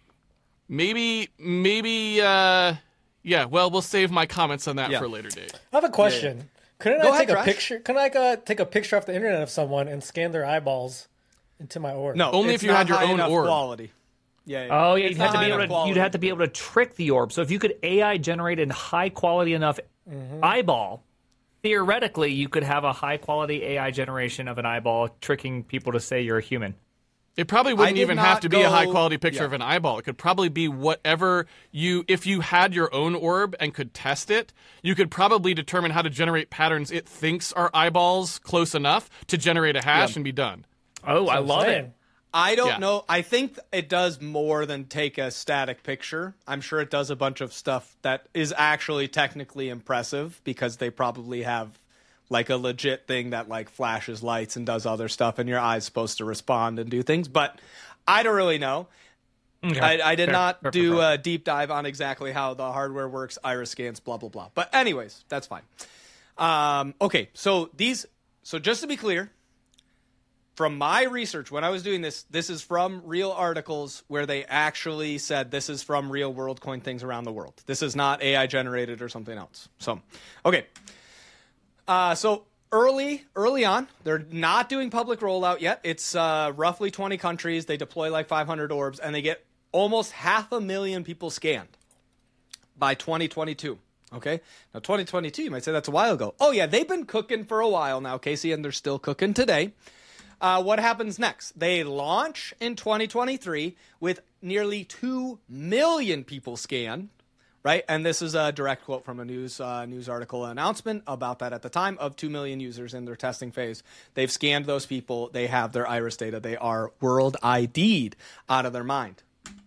maybe, maybe, uh, yeah, well, we'll save my comments on that Yeah. for a later date. I have a question. Couldn't Go I ahead, take a Trash. picture? Couldn't I uh, take a picture off the internet of someone and scan their eyeballs into my orb? No, Only it's if you not had your high own enough orb. quality. Yeah, yeah. Oh yeah, It's you'd not have to high be able enough to. quality. You'd have to be able to trick the orb. So if you could A I generate a high quality enough eyeball, theoretically you could have a high quality A I generation of an eyeball, tricking people to say you're a human. It probably wouldn't did even not have to be a go- high quality picture yeah. of an eyeball. It could probably be whatever you, if you had your own orb and could test it, you could probably determine how to generate patterns it thinks are eyeballs close enough to generate a hash Yeah. and be done. Oh, I love it. Saying. I don't Yeah. know. I think it does more than take a static picture. I'm sure it does a bunch of stuff that is actually technically impressive because they probably have like a legit thing that like flashes lights and does other stuff, and your eye's supposed to respond and do things. But I don't really know. Okay. I, I did Fair, not fair, do fair, fair. a deep dive on exactly how the hardware works, iris scans, blah blah blah. But anyways, that's fine. Um, okay, so these. So just to be clear, from my research when I was doing this, this is from real articles where they actually said this is from real WorldCoin things around the world. This is not A I generated or something else. So, okay. Uh, so early, early on, they're not doing public rollout yet. It's uh, roughly twenty countries. They deploy like five hundred orbs, and they get almost half a million people scanned by twenty twenty-two. Okay, now twenty twenty-two, you might say that's a while ago. Oh yeah, they've been cooking for a while now, Casey, and they're still cooking today. Uh, what happens next? They launch in twenty twenty-three with nearly two million people scanned. Right, and this is a direct quote from a news uh, news article announcement about that at the time of two million users in their testing phase. They've scanned those people. They have their iris data. They are world I D'd out of their mind.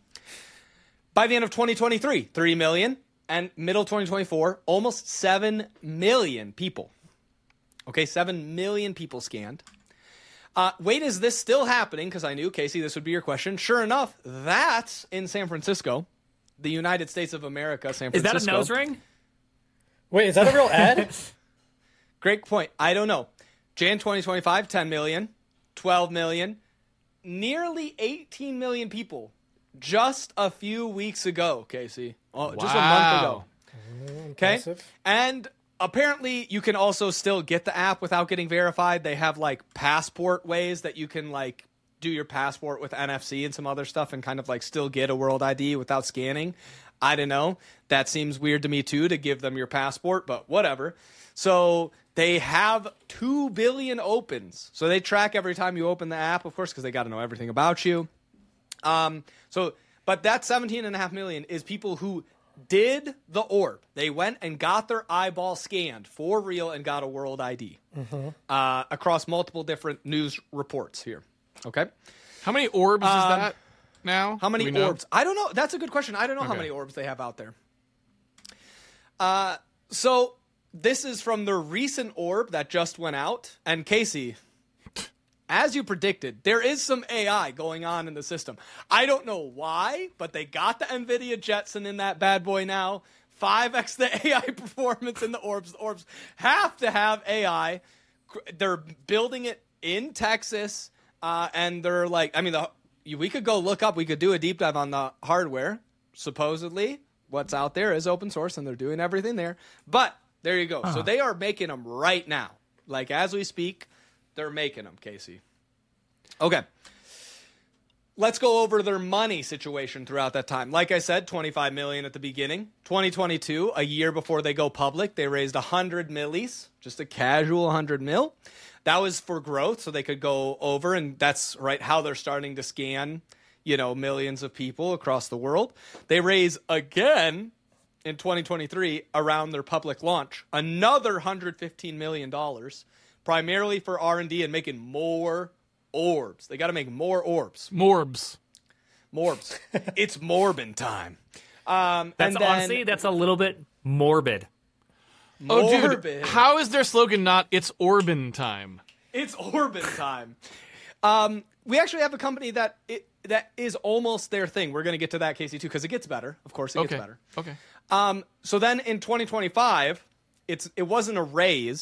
By the end of twenty twenty-three, three million, and middle twenty twenty-four, almost seven million people. Okay, seven million people scanned. Uh, wait, is this still happening? Because I knew, Casey, this would be your question. Sure enough, that's in San Francisco. The United States of America, San Is Francisco. that a nose ring? Wait, is that a real ad? Great point. I don't know. Jan twenty twenty-five, ten million, twelve million, nearly eighteen million people just a few weeks ago, Casey. Oh, just a month ago. Okay? Impressive. And apparently you can also still get the app without getting verified. They have like passport ways that you can like do your passport with N F C and some other stuff and kind of like still get a world I D without scanning. I don't know. That seems weird to me too, to give them your passport, but whatever. So they have two billion opens. So they track every time you open the app, of course, because they got to know everything about you. Um, so, but that seventeen and a half million is people who did the orb. They went and got their eyeball scanned for real and got a world I D Mm-hmm. uh, across multiple different news reports here. Okay. How many orbs is Um, that now? How many Do we know? orbs? I don't know. That's a good question. I don't know how Okay. many orbs they have out there. Uh, so this is from the recent orb that just went out. And Casey, as you predicted, there is some A I going on in the system. I don't know why, but they got the NVIDIA Jetson in that bad boy now. five x the A I performance in the orbs. The orbs have to have A I. They're building it in Texas. Uh, and they're like, I mean, the, we could go look up, we could do a deep dive on the hardware. Supposedly, what's out there is open source, and they're doing everything there. But there you go. So they are making them right now. Like, as we speak, they're making them, Casey. Okay. Let's go over their money situation throughout that time. Like I said, twenty-five million dollars at the beginning. twenty twenty-two, a year before they go public, they raised one hundred millis, just a casual one hundred mil. That was for growth, so they could go over, and that's right how they're starting to scan, you know, millions of people across the world. They raise again in twenty twenty-three around their public launch, another one hundred fifteen million dollars, primarily for R and D and making more orbs. They got to make more orbs. Morbs. Morbs. It's Morbin time. Um, That's and then honestly, that's a little bit morbid. Oh, Morbid. dude, how is their slogan not "It's Orbin time"? It's Orbin time. Um, we actually have a company that it, that is almost their thing. We're going to get to that, Casey, too, because it gets better. Of course, it Okay. gets better. Okay. Um, so then in twenty twenty-five, it's it wasn't a raise,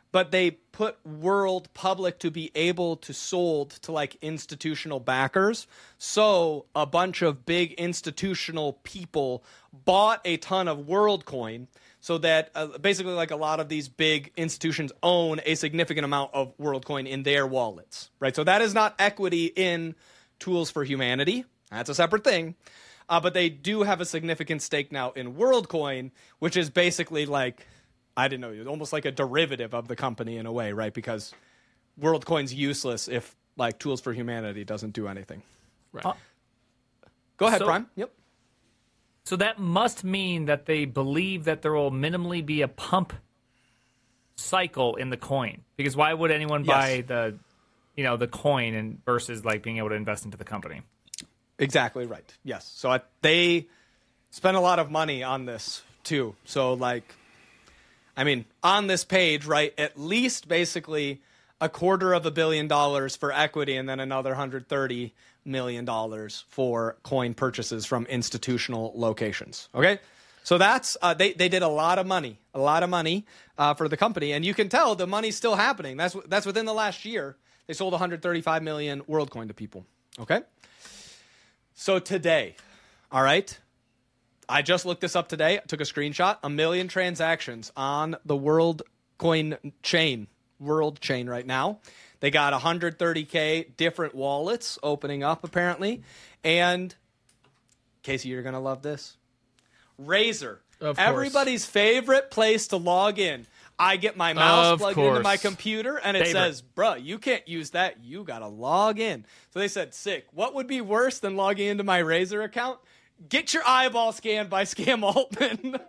but they put World public to be able to sold to like institutional backers. So a bunch of big institutional people bought a ton of WorldCoin so that uh, basically like a lot of these big institutions own a significant amount of WorldCoin in their wallets, right? So that is not equity in Tools for Humanity. That's a separate thing. Uh, but they do have a significant stake now in WorldCoin, which is basically like, I didn't know, it was almost like a derivative of the company in a way, right? Because WorldCoin's useless if like Tools for Humanity doesn't do anything. Right. Uh, Go ahead, so- Prime. Yep. So that must mean that they believe that there will minimally be a pump cycle in the coin. Because why would anyone Yes. buy the, you know, the coin and versus like being able to invest into the company? Exactly right. Yes. So I, they spent a lot of money on this too. So like, I mean, on this page, right, at least basically a quarter of a billion dollars for equity and then another one hundred thirty million dollars for coin purchases from institutional locations. Okay? So that's, uh, they, they did a lot of money, a lot of money uh, for the company. And you can tell the money's still happening. That's, that's within the last year. They sold one hundred thirty-five million WorldCoin to people. Okay? So today, all right, I just looked this up today. I took a screenshot. A million transactions on the WorldCoin chain, World chain right now. They got one hundred thirty K different wallets opening up apparently. And Casey, you're going to love this. Razer, Of course. everybody's favorite place to log in. I get my mouse Of plugged into course. my computer and it Favorite. says, bruh, you can't use that. You got to log in. So they said, sick. What would be worse than logging into my Razer account? Get your eyeball scanned by Scam Altman.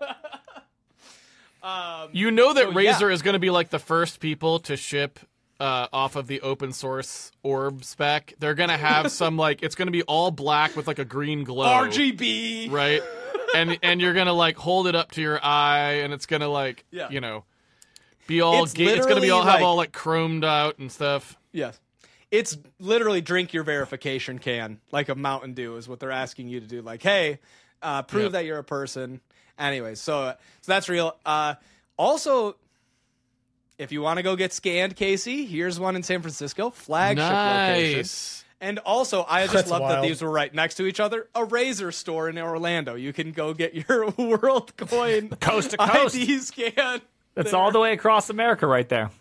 um, You know that So, Razer yeah. is going to be like the first people to ship uh, off of the open source orb spec. They're going to have some like, it's going to be all black with like a green glow. R G B. Right? and and you're going to like hold it up to your eye and it's going to like, Yeah. you know, be all, It's ga- it's going to be all literally have like- all like chromed out and stuff. Yes. It's literally drink your verification can, like a Mountain Dew is what they're asking you to do. Like, hey, uh, prove Yep. that you're a person. Anyways, so so that's real. Uh, also, if you want to go get scanned, Casey, here's one in San Francisco, flagship location. Nice. And also, I just That's love that wild. these were right next to each other. A Razer store in Orlando. You can go get your WorldCoin Coast to coast. I D scan. That's there. all the way across America right there.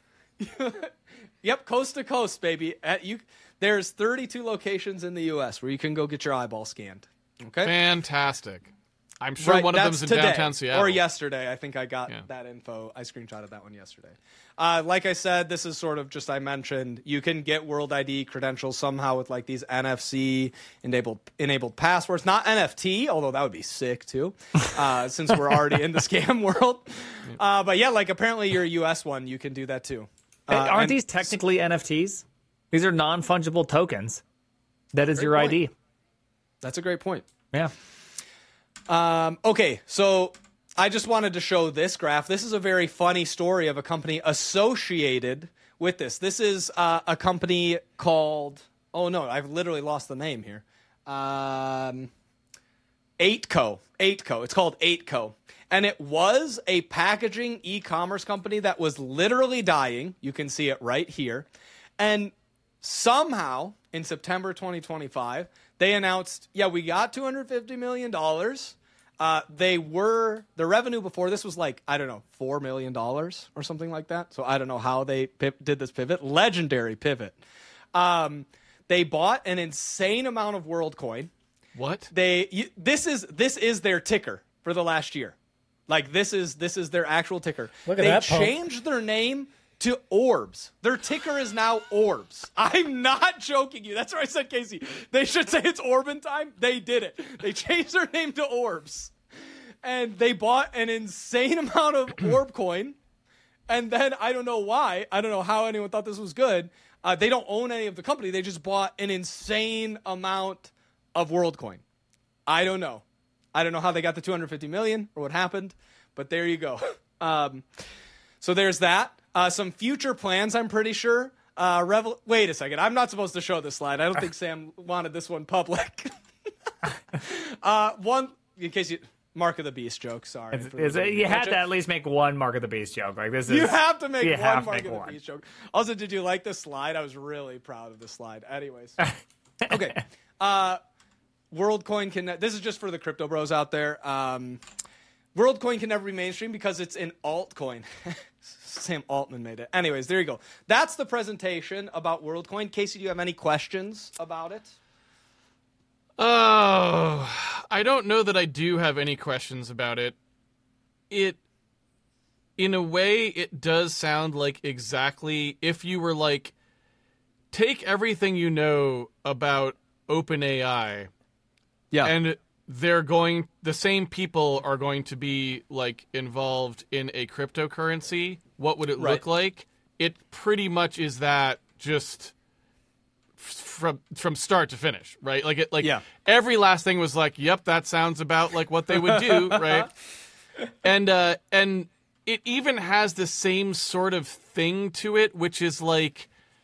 Yep, coast to coast, baby. At you, there's thirty-two locations in the U S where you can go get your eyeball scanned. Okay, Fantastic. I'm sure Right, one of that's them's in today, downtown Seattle. or yesterday. I think I got Yeah. that info. I screenshotted that one yesterday. Uh, like I said, this is sort of just I mentioned. You can get World I D credentials somehow with like these N F C enabled enabled passwords, not N F T, although that would be sick too, uh, since we're already in the scam world. Uh, but yeah, like apparently your U S one, you can do that too. Hey, Uh, aren't and- these technically N F Ts? These are non-fungible tokens. That is Great your point. I D. That's a great point. Yeah. Um, okay, so I just wanted to show this graph. This is a very funny story of a company associated with this. This is uh, a company called, oh no, I've literally lost the name here. Um, Eightco. Eightco. It's called Eightco. And it was a packaging e-commerce company that was literally dying. You can see it right here. And somehow in September twenty twenty-five, they announced, yeah, we got two hundred fifty million dollars. Uh, they were, the revenue before this was like, I don't know, four million dollars or something like that. So I don't know how they pi- did this pivot. Legendary pivot. Um, they bought an insane amount of WorldCoin. What? They you, this is this is their ticker for the last year. Like this is this is their actual ticker. Look at they that pump. changed their name to Orbs. Their ticker is now Orbs. I'm not joking you. That's what I said, Casey. They should say it's Orbin time. They did it. They changed their name to Orbs. And they bought an insane amount of Orb coin. And then I don't know why. I don't know how anyone thought this was good. Uh, they don't own any of the company. They just bought an insane amount of WorldCoin. I don't know. I don't know how they got the two hundred fifty million or what happened, but there you go. Um, so there's that. Uh, some future plans, I'm pretty sure. Uh, Revel- Wait a second. I'm not supposed to show this slide. I don't think Sam wanted this one public. uh, one, in case you, Mark of the Beast joke. Sorry, It's, for it's, the- you had to at least make one Mark of the Beast joke. Like this is You have to make you one have to Mark make of one. the Beast joke. Also, did you like the slide? I was really proud of the slide. Anyways, okay. Uh, WorldCoin can. This is just for the crypto bros out there. Um, WorldCoin can never be mainstream because it's an altcoin. Sam Altman made it. Anyways, there you go. That's the presentation about WorldCoin. Casey, do you have any questions about it? Oh, I don't know that I do have any questions about it. It, in a way, it does sound like exactly if you were like, take everything you know about OpenAI, Yeah. and they're going, the same people are going to be like involved in a cryptocurrency. What would it Right. look like? It pretty much is that, just from from start to finish, right? Like it, like Yeah. every last thing was like, yep, that sounds about like what they would do, right? And uh, and it even has the same sort of thing to it, which is like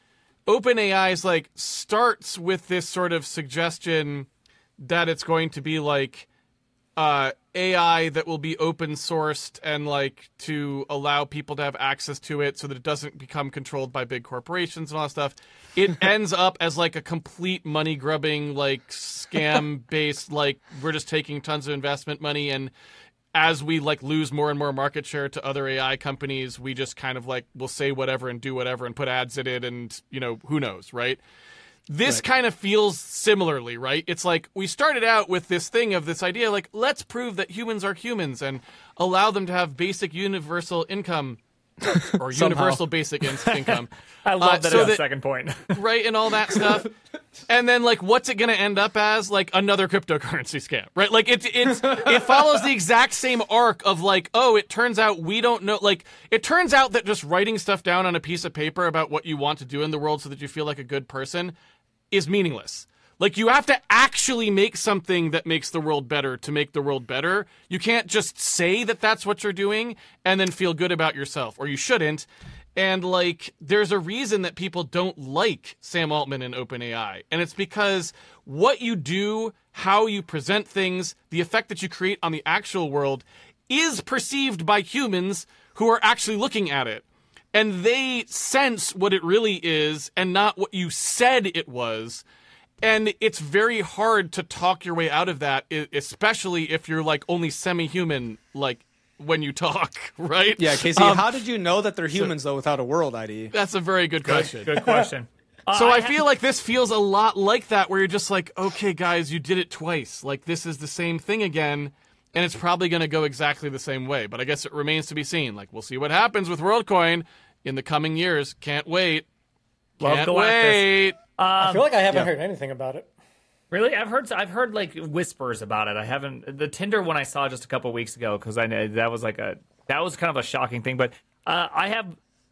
OpenAI is like starts with this sort of suggestion that it's going to be like uh, A I that will be open sourced and like to allow people to have access to it so that it doesn't become controlled by big corporations and all that stuff. It ends up as like a complete money grubbing, like scam based, like we're just taking tons of investment money, and as we like lose more and more market share to other A I companies, we just kind of like will say whatever and do whatever and put ads in it, and you know, who knows, right? This Right. kind of feels similarly, right? It's like we started out with this thing of this idea, like, let's prove that humans are humans and allow them to have basic universal income or universal basic in- income. I love Uh, that so as a that- second point. right, and all that stuff. And then, like, what's it going to end up as? Like, another cryptocurrency scam, right? Like, it's, it's, it follows the exact same arc of, like, oh, it turns out we don't know. Like, it turns out that just writing stuff down on a piece of paper about what you want to do in the world so that you feel like a good person is meaningless. Like, you have to actually make something that makes the world better to make the world better. You can't just say that that's what you're doing and then feel good about yourself, or you shouldn't. And, like, there's a reason that people don't like Sam Altman and OpenAI. And it's because what you do, how you present things, the effect that you create on the actual world is perceived by humans who are actually looking at it. And they sense what it really is and not what you said it was. And it's very hard to talk your way out of that, e- especially if you're, like, only semi-human, like, when you talk, right? Yeah, Casey, Um, how did you know that they're humans, though, without a world I D? That's a very good question. Good question. Uh, So I, ha- feel like this feels a lot like that, where you're just like, okay, guys, you did it twice. Like, this is the same thing again, and it's probably going to go exactly the same way. But I guess it remains to be seen. Like, we'll see what happens with WorldCoin in the coming years. Can't wait. Love Can't Galactus. wait. I feel like I haven't yeah. heard anything about it. Really, I've heard I've heard like whispers about it. I haven't the Tinder one I saw just a couple weeks ago because I know that was like a that was kind of a shocking thing. But uh, I have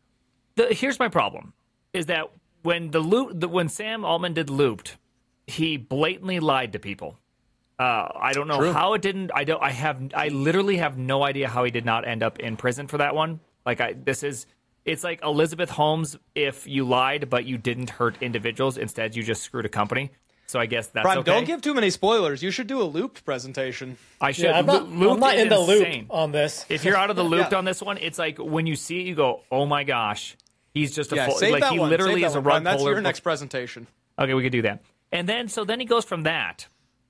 the here's my problem is that when the loop the, when Sam Altman did Looped, he blatantly lied to people. Uh, I don't know True. how it didn't. I don't. I have. I literally have no idea how he did not end up in prison for that one. Like I, this is. It's like Elizabeth Holmes if you lied but you didn't hurt individuals. Instead, you just screwed a company. So I guess that's Brian, okay. don't give too many spoilers. You should do a looped presentation. I should. Yeah, I'm not, Lo- Looped I'm not is in the insane. loop on this. If you're out of the loop Yeah. on this one, it's like when you see it, you go, "Oh my gosh, he's just a Yeah, full." save Like that he one. literally Save is that a one, Brian. rug That's puller. your next presentation. Okay, we could do that. And then so then he goes from that,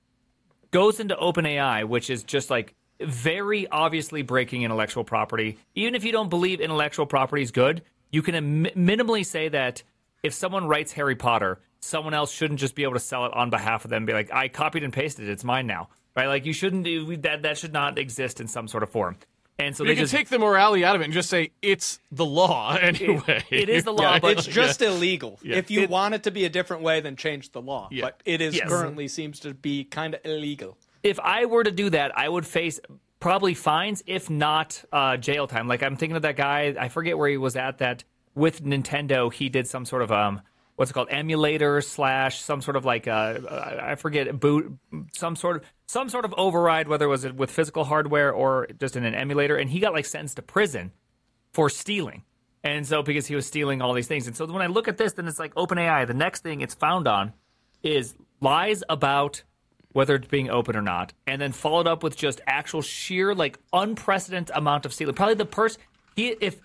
goes into OpenAI, which is just like very obviously breaking intellectual property. Even if you don't believe intellectual property is good, you can em- minimally say that if someone writes Harry Potter, someone else shouldn't just be able to sell it on behalf of them and be like, I copied and pasted it, it's mine now. Right? Like you shouldn't do that. That should not exist in some sort of form. And so You they can just take the morality out of it and just say it's the law anyway. it is the law, Yeah, but- It's just illegal. Yeah. If you It- want it to be a different way, then change the law. Yeah. But it is Yes. currently seems to be kind of illegal. if I were to do that, I would face probably fines, if not uh, jail time. Like I'm thinking of that guy. I forget where he was at. That with Nintendo, he did some sort of um, what's it called, emulator slash some sort of like uh, I forget boot, some sort of some sort of override, whether it was with physical hardware or just in an emulator, and he got like sentenced to prison for stealing. And so because he was stealing all these things, and so when I look at this, then it's like OpenAI. The next thing it's found on is lies about whether it's being open or not, and then followed up with just actual sheer, like, unprecedented amount of stealing. Probably the person, he, if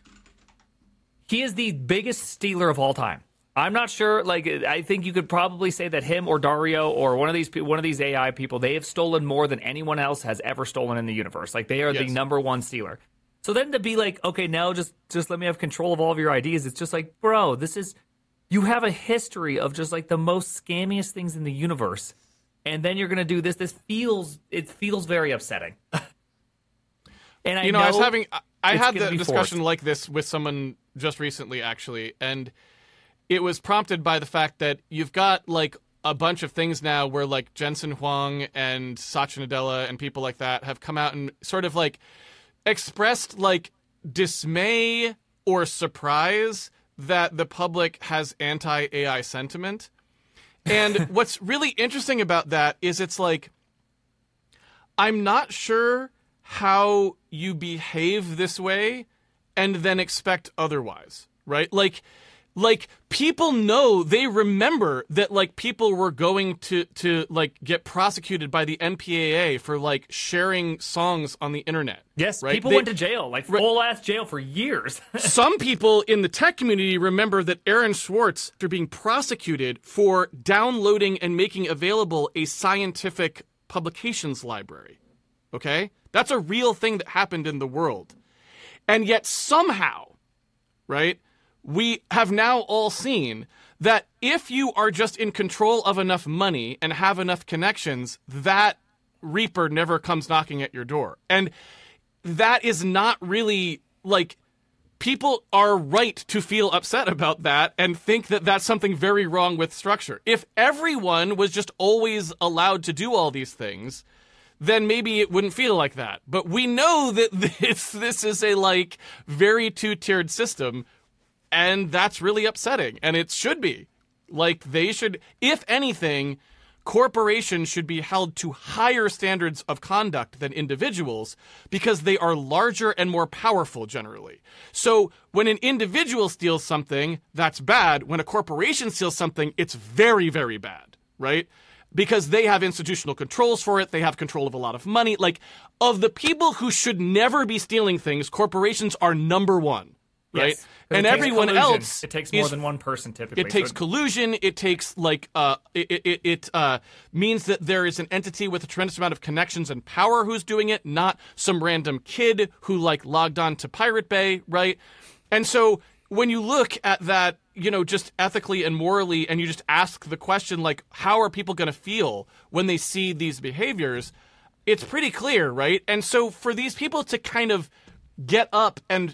he is the biggest stealer of all time. I'm not sure, like, I think you could probably say that him or Dario or one of these one of these A I people, they have stolen more than anyone else has ever stolen in the universe. Like, they are yes. the number one stealer. So then to be like, okay, now just, just let me have control of all of your I Ds, it's just like, bro, this is, you have a history of just, like, the most scammiest things in the universe. And then you're going to do this. This feels, it feels very upsetting. And I You know, know I was having, I, I had the discussion forced. like this with someone just recently, actually, and it was prompted by the fact that you've got, like, a bunch of things now where, like, Jensen Huang and Satya Nadella and people like that have come out and sort of, like, expressed, like, dismay or surprise that the public has anti-A I sentiment. And what's really interesting about that is it's like, I'm not sure how you behave this way and then expect otherwise, right? Like, like people know, they remember that, like, people were going to, to like get prosecuted by the N P A A for, like, sharing songs on the internet. Yes, right? people They- went to jail, like full ass jail for years. Some people in the tech community remember that Aaron Swartz are being prosecuted for downloading and making available a scientific publications library. Okay? That's a real thing that happened in the world. And yet somehow, right, we have now all seen that if you are just in control of enough money and have enough connections, that Reaper never comes knocking at your door. And that is not really, like, people are right to feel upset about that and think that that's something very wrong with structure. If everyone was just always allowed to do all these things, then maybe it wouldn't feel like that. But we know that this this is a, like, very two-tiered system, and that's really upsetting. And it should be. Like, they should, if anything, corporations should be held to higher standards of conduct than individuals because they are larger and more powerful generally. So when an individual steals something, that's bad. When a corporation steals something, it's very, very bad, right? Because they have institutional controls for it. They have control of a lot of money. Like, of the people who should never be stealing things, corporations are number one. Right, Yes, but and it takes everyone collusion. else, It takes more is- than one person typically. It takes so- collusion. It takes, like, uh, it it, it uh, means that there is an entity with a tremendous amount of connections and power who's doing it, not some random kid who, like, logged on to Pirate Bay, right? And so when you look at that, you know, just ethically and morally, and you just ask the question, like, how are people going to feel when they see these behaviors? It's pretty clear, right? And so for these people to kind of get up and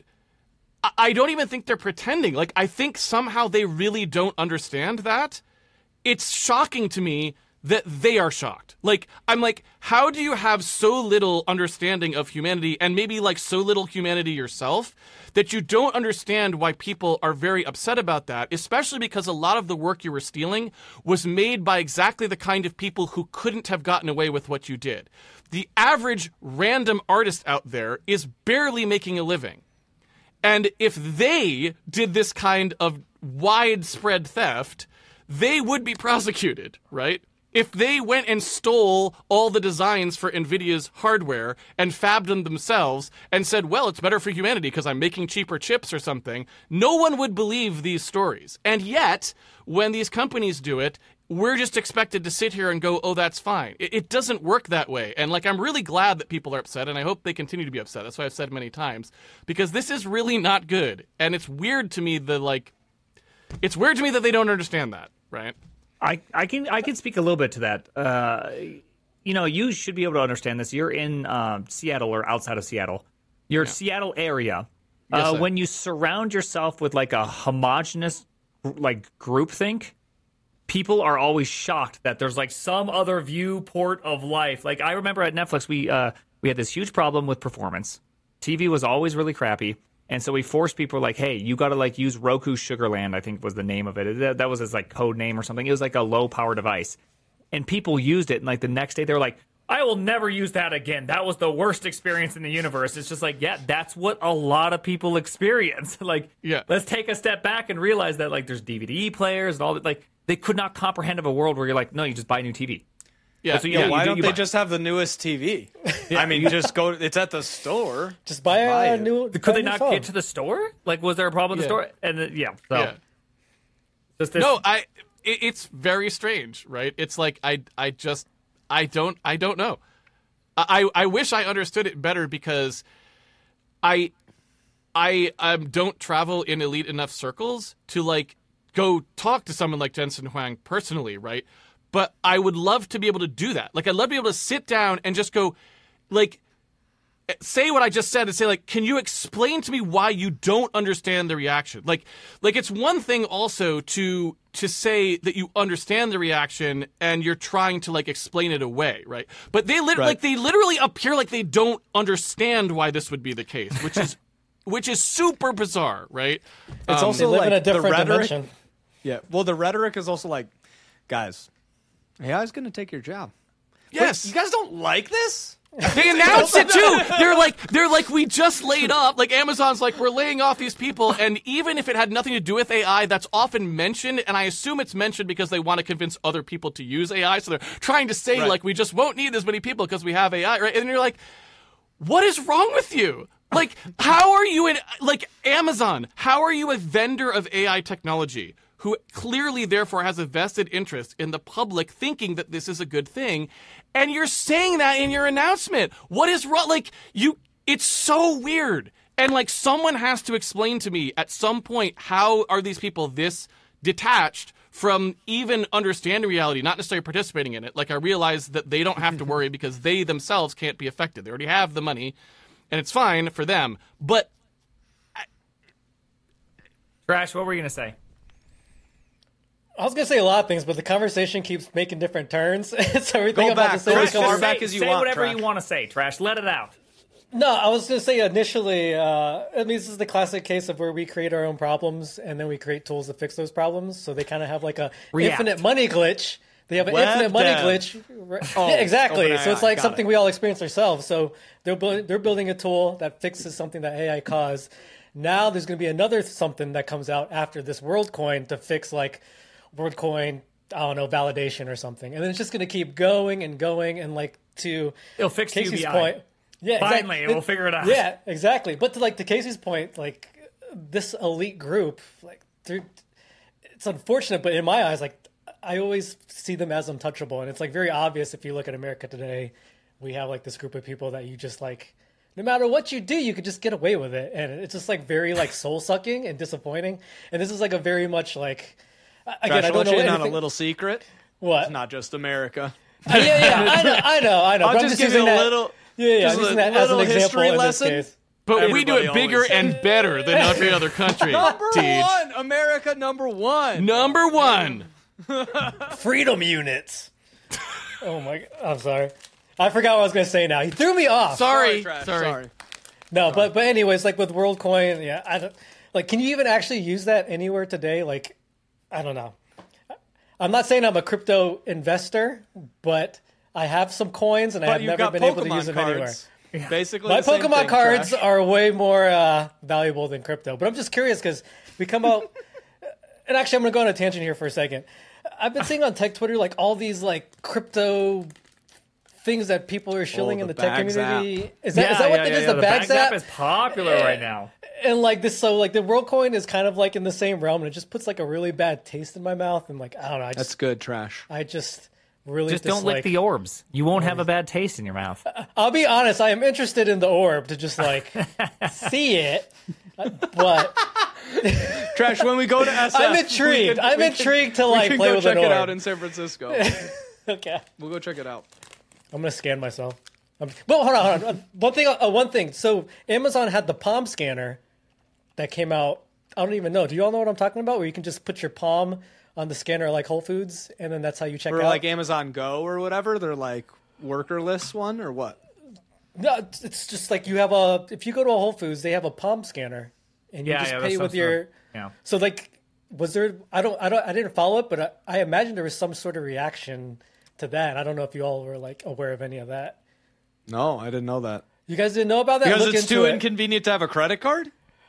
I don't even think they're pretending. Like, I think somehow they really don't understand that. It's shocking to me that they are shocked. Like, I'm like, how do you have so little understanding of humanity and maybe, like, so little humanity yourself that you don't understand why people are very upset about that, especially because a lot of the work you were stealing was made by exactly the kind of people who couldn't have gotten away with what you did. The average random artist out there is barely making a living. And if they did this kind of widespread theft, they would be prosecuted, right? If they went and stole all the designs for NVIDIA's hardware and fabbed them themselves and said, well, it's better for humanity because I'm making cheaper chips or something, no one would believe these stories. And yet, when these companies do it, we're just expected to sit here and go, oh, that's fine. It, it doesn't work that way. And, like, I'm really glad that people are upset, and I hope they continue to be upset. That's why I've said many times. Because this is really not good. And it's weird to me that, like, it's weird to me that they don't understand that, right? I, I can I can speak a little bit to that. Uh, you know, you should be able to understand this. You're in um, Seattle or outside of Seattle. Your Yeah. Seattle area. Yes, uh, sir. when you surround yourself with, like, a homogenous, like, groupthink, people are always shocked that there's, like, some other viewport of life. Like, I remember at Netflix, we uh, we had this huge problem with performance. T V was always really crappy. And so we forced people, like, hey, you got to, like, use Roku Sugarland, I think was the name of it. That, that was his, like, code name or something. It was, like, a low-power device. And people used it, and, like, the next day they were like, I will never use that again. That was the worst experience in the universe. It's just like, yeah, that's what a lot of people experience. Like, Yeah. let's take a step back and realize that, like, there's D V D players and all that. Like, they could not comprehend of a world where you're like, no, you just buy a new T V. Yeah, So you- yeah. you Why do- don't you they buy- just have the newest T V? I mean, just go. It's at the store. Just buy a Buy it. new. buy Could a they new not phone. get to the store? Like, was there a problem with the Yeah. store? And then, yeah, so Yeah. just this, No, I. It, it's very strange, right? It's like I. I just. I don't. I don't know. I. I wish I understood it better because I. I um, don't travel in elite enough circles to like go talk to someone like Jensen Huang personally, right? But I would love to be able to do that. Like, I'd love to be able to sit down and just go, like, say what I just said and say, like, can you explain to me why you don't understand the reaction? Like, like it's one thing also to to say that you understand the reaction and you're trying to like explain it away, right? But they lit- Right. like they literally appear like they don't understand why this would be the case, which is which is super bizarre, right? It's Um, also They live like in a the different rhetoric. dimension. Yeah. Well, the rhetoric is also like, guys, A I is going to take your job. yes, You guys don't like this? They announced it too. They're like, they're like, we just laid off. Like Amazon's like, we're laying off these people, and even if it had nothing to do with A I, that's often mentioned, and I assume it's mentioned because they want to convince other people to use A I. So they're trying to say Right. like, we just won't need as many people because we have A I, right? And you're like, what is wrong with you? Like, how are you in like Amazon? How are you a vendor of A I technology who clearly therefore has a vested interest in the public thinking that this is a good thing? And you're saying that in your announcement. What is wrong? Like, you, it's so weird. And like, someone has to explain to me at some point, how are these people this detached from even understanding reality, not necessarily participating in it? Like, I realize that they don't have to worry because they themselves can't be affected. They already have the money and it's fine for them. But Trash, what were you gonna say? I was gonna say a lot of things, but the conversation keeps making different turns. so everything Go I'm about back. to say Go is as gonna- far say, back as you say want, whatever Trash. you want to say, Trash. Let it out. No, I was gonna say initially. Uh, I mean, this is the classic case of where we create our own problems and then we create tools to fix those problems. So they kind of have like a React. infinite money glitch. They have an Web infinite money dev. glitch. Right. Oh, yeah, exactly. OpenAI, So it's like got something it. we all experience ourselves. So they're bu- they're building a tool that fixes something that A I caused. Now there's going to be another something that comes out after this WorldCoin to fix like WorldCoin, I don't know, validation or something, and then it's just going to keep going and going and like to It'll fix Casey's U B I. point. Yeah, Finally, exactly. we'll figure it out. Yeah, exactly. But to like to Casey's point, like this elite group, like they're, it's unfortunate, but in my eyes, like I always see them as untouchable, and it's like very obvious if you look at America today. We have like this group of people that you just like, no matter what you do, you could just get away with it, and it's just like very like soul sucking and disappointing. And this is like a very much like again, Trash, I I'll don't let know you in on anything- a little secret. what. It's not just America. Uh, yeah, yeah, I know, I know, I know. I'll but I'm just just give you using a that- little. Yeah, yeah, just I'm a using that as an little example history in lesson. this case. but we do Everybody it bigger always- and better than every other country. Number Tej. one, America. Number one. Number one. Freedom units. Oh my! God. I'm sorry. I forgot what I was going to say. Now he threw me off. Sorry. Trash, Sorry. sorry. No, but but anyways, like with WorldCoin, yeah, I don't like. Can you even actually use that anywhere today? Like, I don't know. I'm not saying I'm a crypto investor, but I have some coins and I But have you've never got been able to Pokemon use them anywhere. cards. Basically, My the same Pokemon thing, cards Trash. are way more uh, valuable than crypto. But I'm just curious because we come out, and actually, I'm going to go on a tangent here for a second. I've been seeing on tech Twitter like all these like crypto things that people are shilling Oh, in the the tech Bags community. app. Is that Yeah, is that what yeah, it yeah, is? yeah. The Bags app app is popular right now. and like this, so like the WorldCoin is kind of like in the same realm, and it just puts like a really bad taste in my mouth, and like I don't know, I That's just good, Trash. I just really Just don't lick dislike- the orbs. You won't have a bad taste in your mouth. I'll be honest, I am interested in the orb to just like see it, but Trash. When we go to S F, I'm we intrigued. can- I'm we can- intrigued to we like can play go with check an it orb. out in San Francisco. Okay, We'll go check it out. I'm gonna scan myself. Um, but hold on, hold on. One thing, uh, one thing. So Amazon had the palm scanner that came out. I don't even know. Do you all know what I'm talking about? Where you can just put your palm on the scanner like Whole Foods, and then that's how you check Or out. like Amazon Go or whatever. They're like workerless one or what? No, it's- it's just like you have a. If you go to a Whole Foods, they have a palm scanner, and you Yeah, just yeah, pay that's with some your. sort of- yeah. So like, was there? I don't. I don't. I didn't follow it, but I, I imagine there was some sort of reaction to that. I don't know if you all were like aware of any of that. No, I didn't know that. You guys didn't know about that? Because Look it's into too it. inconvenient to have a credit card.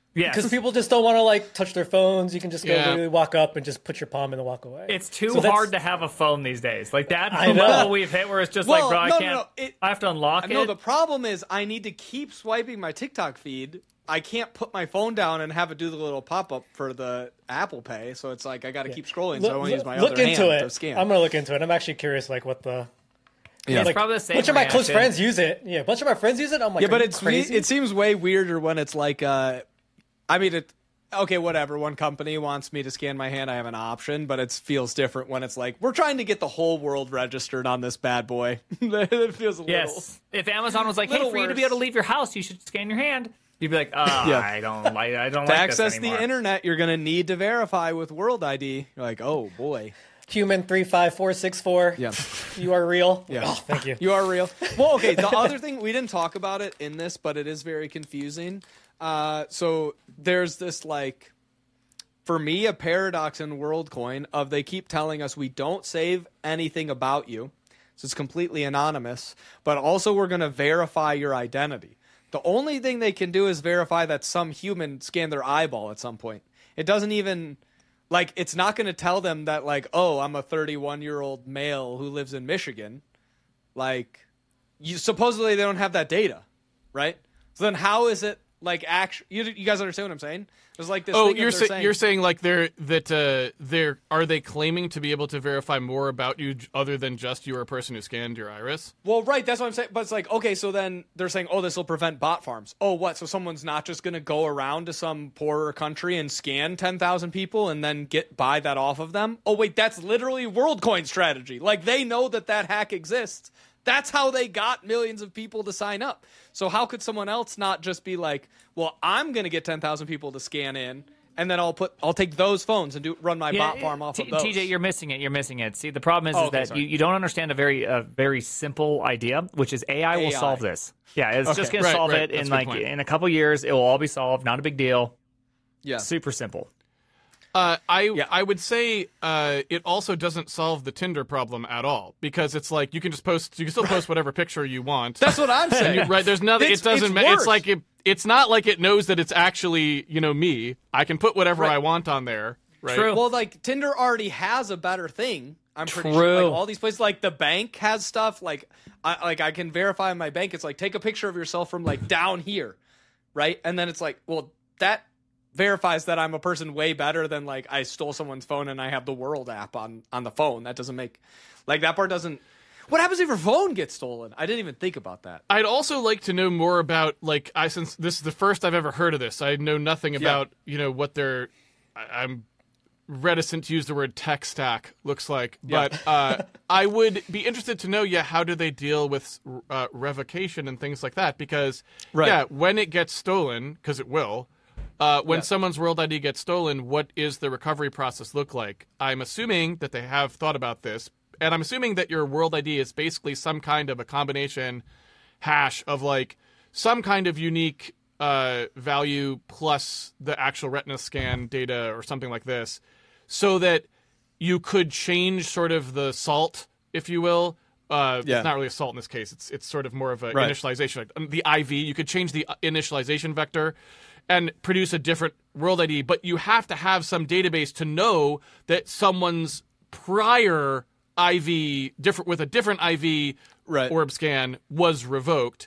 Yes. Because people just don't want to like touch their phones. You can just go Yeah. literally walk up and just put your palm in and walk away. It's too So that's- hard to have a phone these days. Like that's I the know. level we've hit where it's just Well, like, bro, I no, no, can't. no, it- I have to unlock No, it. the problem is I need to keep swiping my TikTok feed. I can't put my phone down and have it do the little pop up for the Apple Pay. So it's like I got to keep scrolling. So I want to use my look other into hand it. to scan. I'm gonna look into it. I'm actually curious, like what the. Yeah. It's like, probably the same A bunch of my close reaction. friends use it. Yeah, a bunch of my friends use it. I'm like, yeah, are but you it's crazy. it seems way weirder when it's like, uh, I mean, it. Okay, whatever. One company wants me to scan my hand. I have an option, but it feels different when it's like we're trying to get the whole world registered on this bad boy. It feels a little. Yes. If Amazon was like, hey, little for you to be worse. able to leave your house, you should scan your hand. You'd be like, oh, Yeah. I don't like. I don't To like access this the anymore. internet, you're gonna need to verify with World I D. You're like, oh boy. Human three five four six four. Yeah. You are real. Yeah. Oh, thank you. You are real. Well, okay. The other thing, we didn't talk about it in this, but it is very confusing. Uh, so there's this, like, for me, a paradox in WorldCoin of they keep telling us we don't save anything about you. So it's completely anonymous. But also we're going to verify your identity. The only thing they can do is verify that some human scanned their eyeball at some point. It doesn't even... Like, it's not going to tell them that, like, oh, I'm a thirty-one-year-old male who lives in Michigan. Like, you supposedly they don't have that data, right? So then how is it, like, actually... You, you guys understand what I'm saying? There's, like, this Oh, thing that you're they're sa- saying... you're saying like they're that uh, they're are they claiming to be able to verify more about you j- other than just you are a person who scanned your iris? Well, right, that's what I'm saying. But it's like, okay, so then they're saying, oh, this will prevent bot farms. Oh, what? So someone's not just going to go around to some poorer country and scan ten thousand people and then get buy that off of them? Oh, wait, that's literally WorldCoin strategy. Like, they know that that hack exists. That's how they got millions of people to sign up. So how could someone else not just be like, well, I'm going to get ten thousand people to scan in, and then I'll put I'll take those phones and do run my bot farm off T- of those. T J, you're missing it. You're missing it. See, the problem is, Oh, is okay, that sorry. you, you don't understand a very uh, very simple idea, which is A I will A I. solve this. Yeah, it's just Okay. going to Right, solve right. it That's in a good like point. in a couple years. It will all be solved. Not a big deal. Yeah. Super simple. Uh, I Yeah. I would say uh, it also doesn't solve the Tinder problem at all because it's like you can just post you can still post whatever picture you want. That's what I'm saying. You- right? There's nothing. It's- it doesn't. it's ma- It's worse. like it, it's not like it knows that it's actually you know me. I can put whatever Right. I want on there. Right. True. Well, like Tinder already has a better thing. I'm pretty True. sure. Like all these places, like the bank has stuff. Like, I like I can verify my bank. It's like take a picture of yourself from like down here, right? And then it's like, well, that verifies that I'm a person way better than like I stole someone's phone and I have the World app on on the phone. That doesn't make like that part doesn't. What happens if your phone gets stolen? I didn't even think about that. I'd also like to know more about like I since this is the first I've ever heard of this. I know nothing about you know what their I, I'm reticent to use the word tech stack looks like, but uh, I would be interested to know yeah how do they deal with uh, revocation and things like that because Right. yeah when it gets stolen because it will. Uh, when Yeah. someone's World I D gets stolen, what is the recovery process look like? I'm assuming that they have thought about this, and I'm assuming that your World I D is basically some kind of a combination hash of like some kind of unique uh, value plus the actual retina scan data or something like this, so that you could change sort of the salt, if you will. Uh, Yeah. It's not really a salt in this case. It's it's sort of more of a Right. initialization. Like, um, the I V, you could change the initialization vector and produce a different World I D, but you have to have some database to know that someone's prior I V, different with a different I V Right. orb scan, was revoked.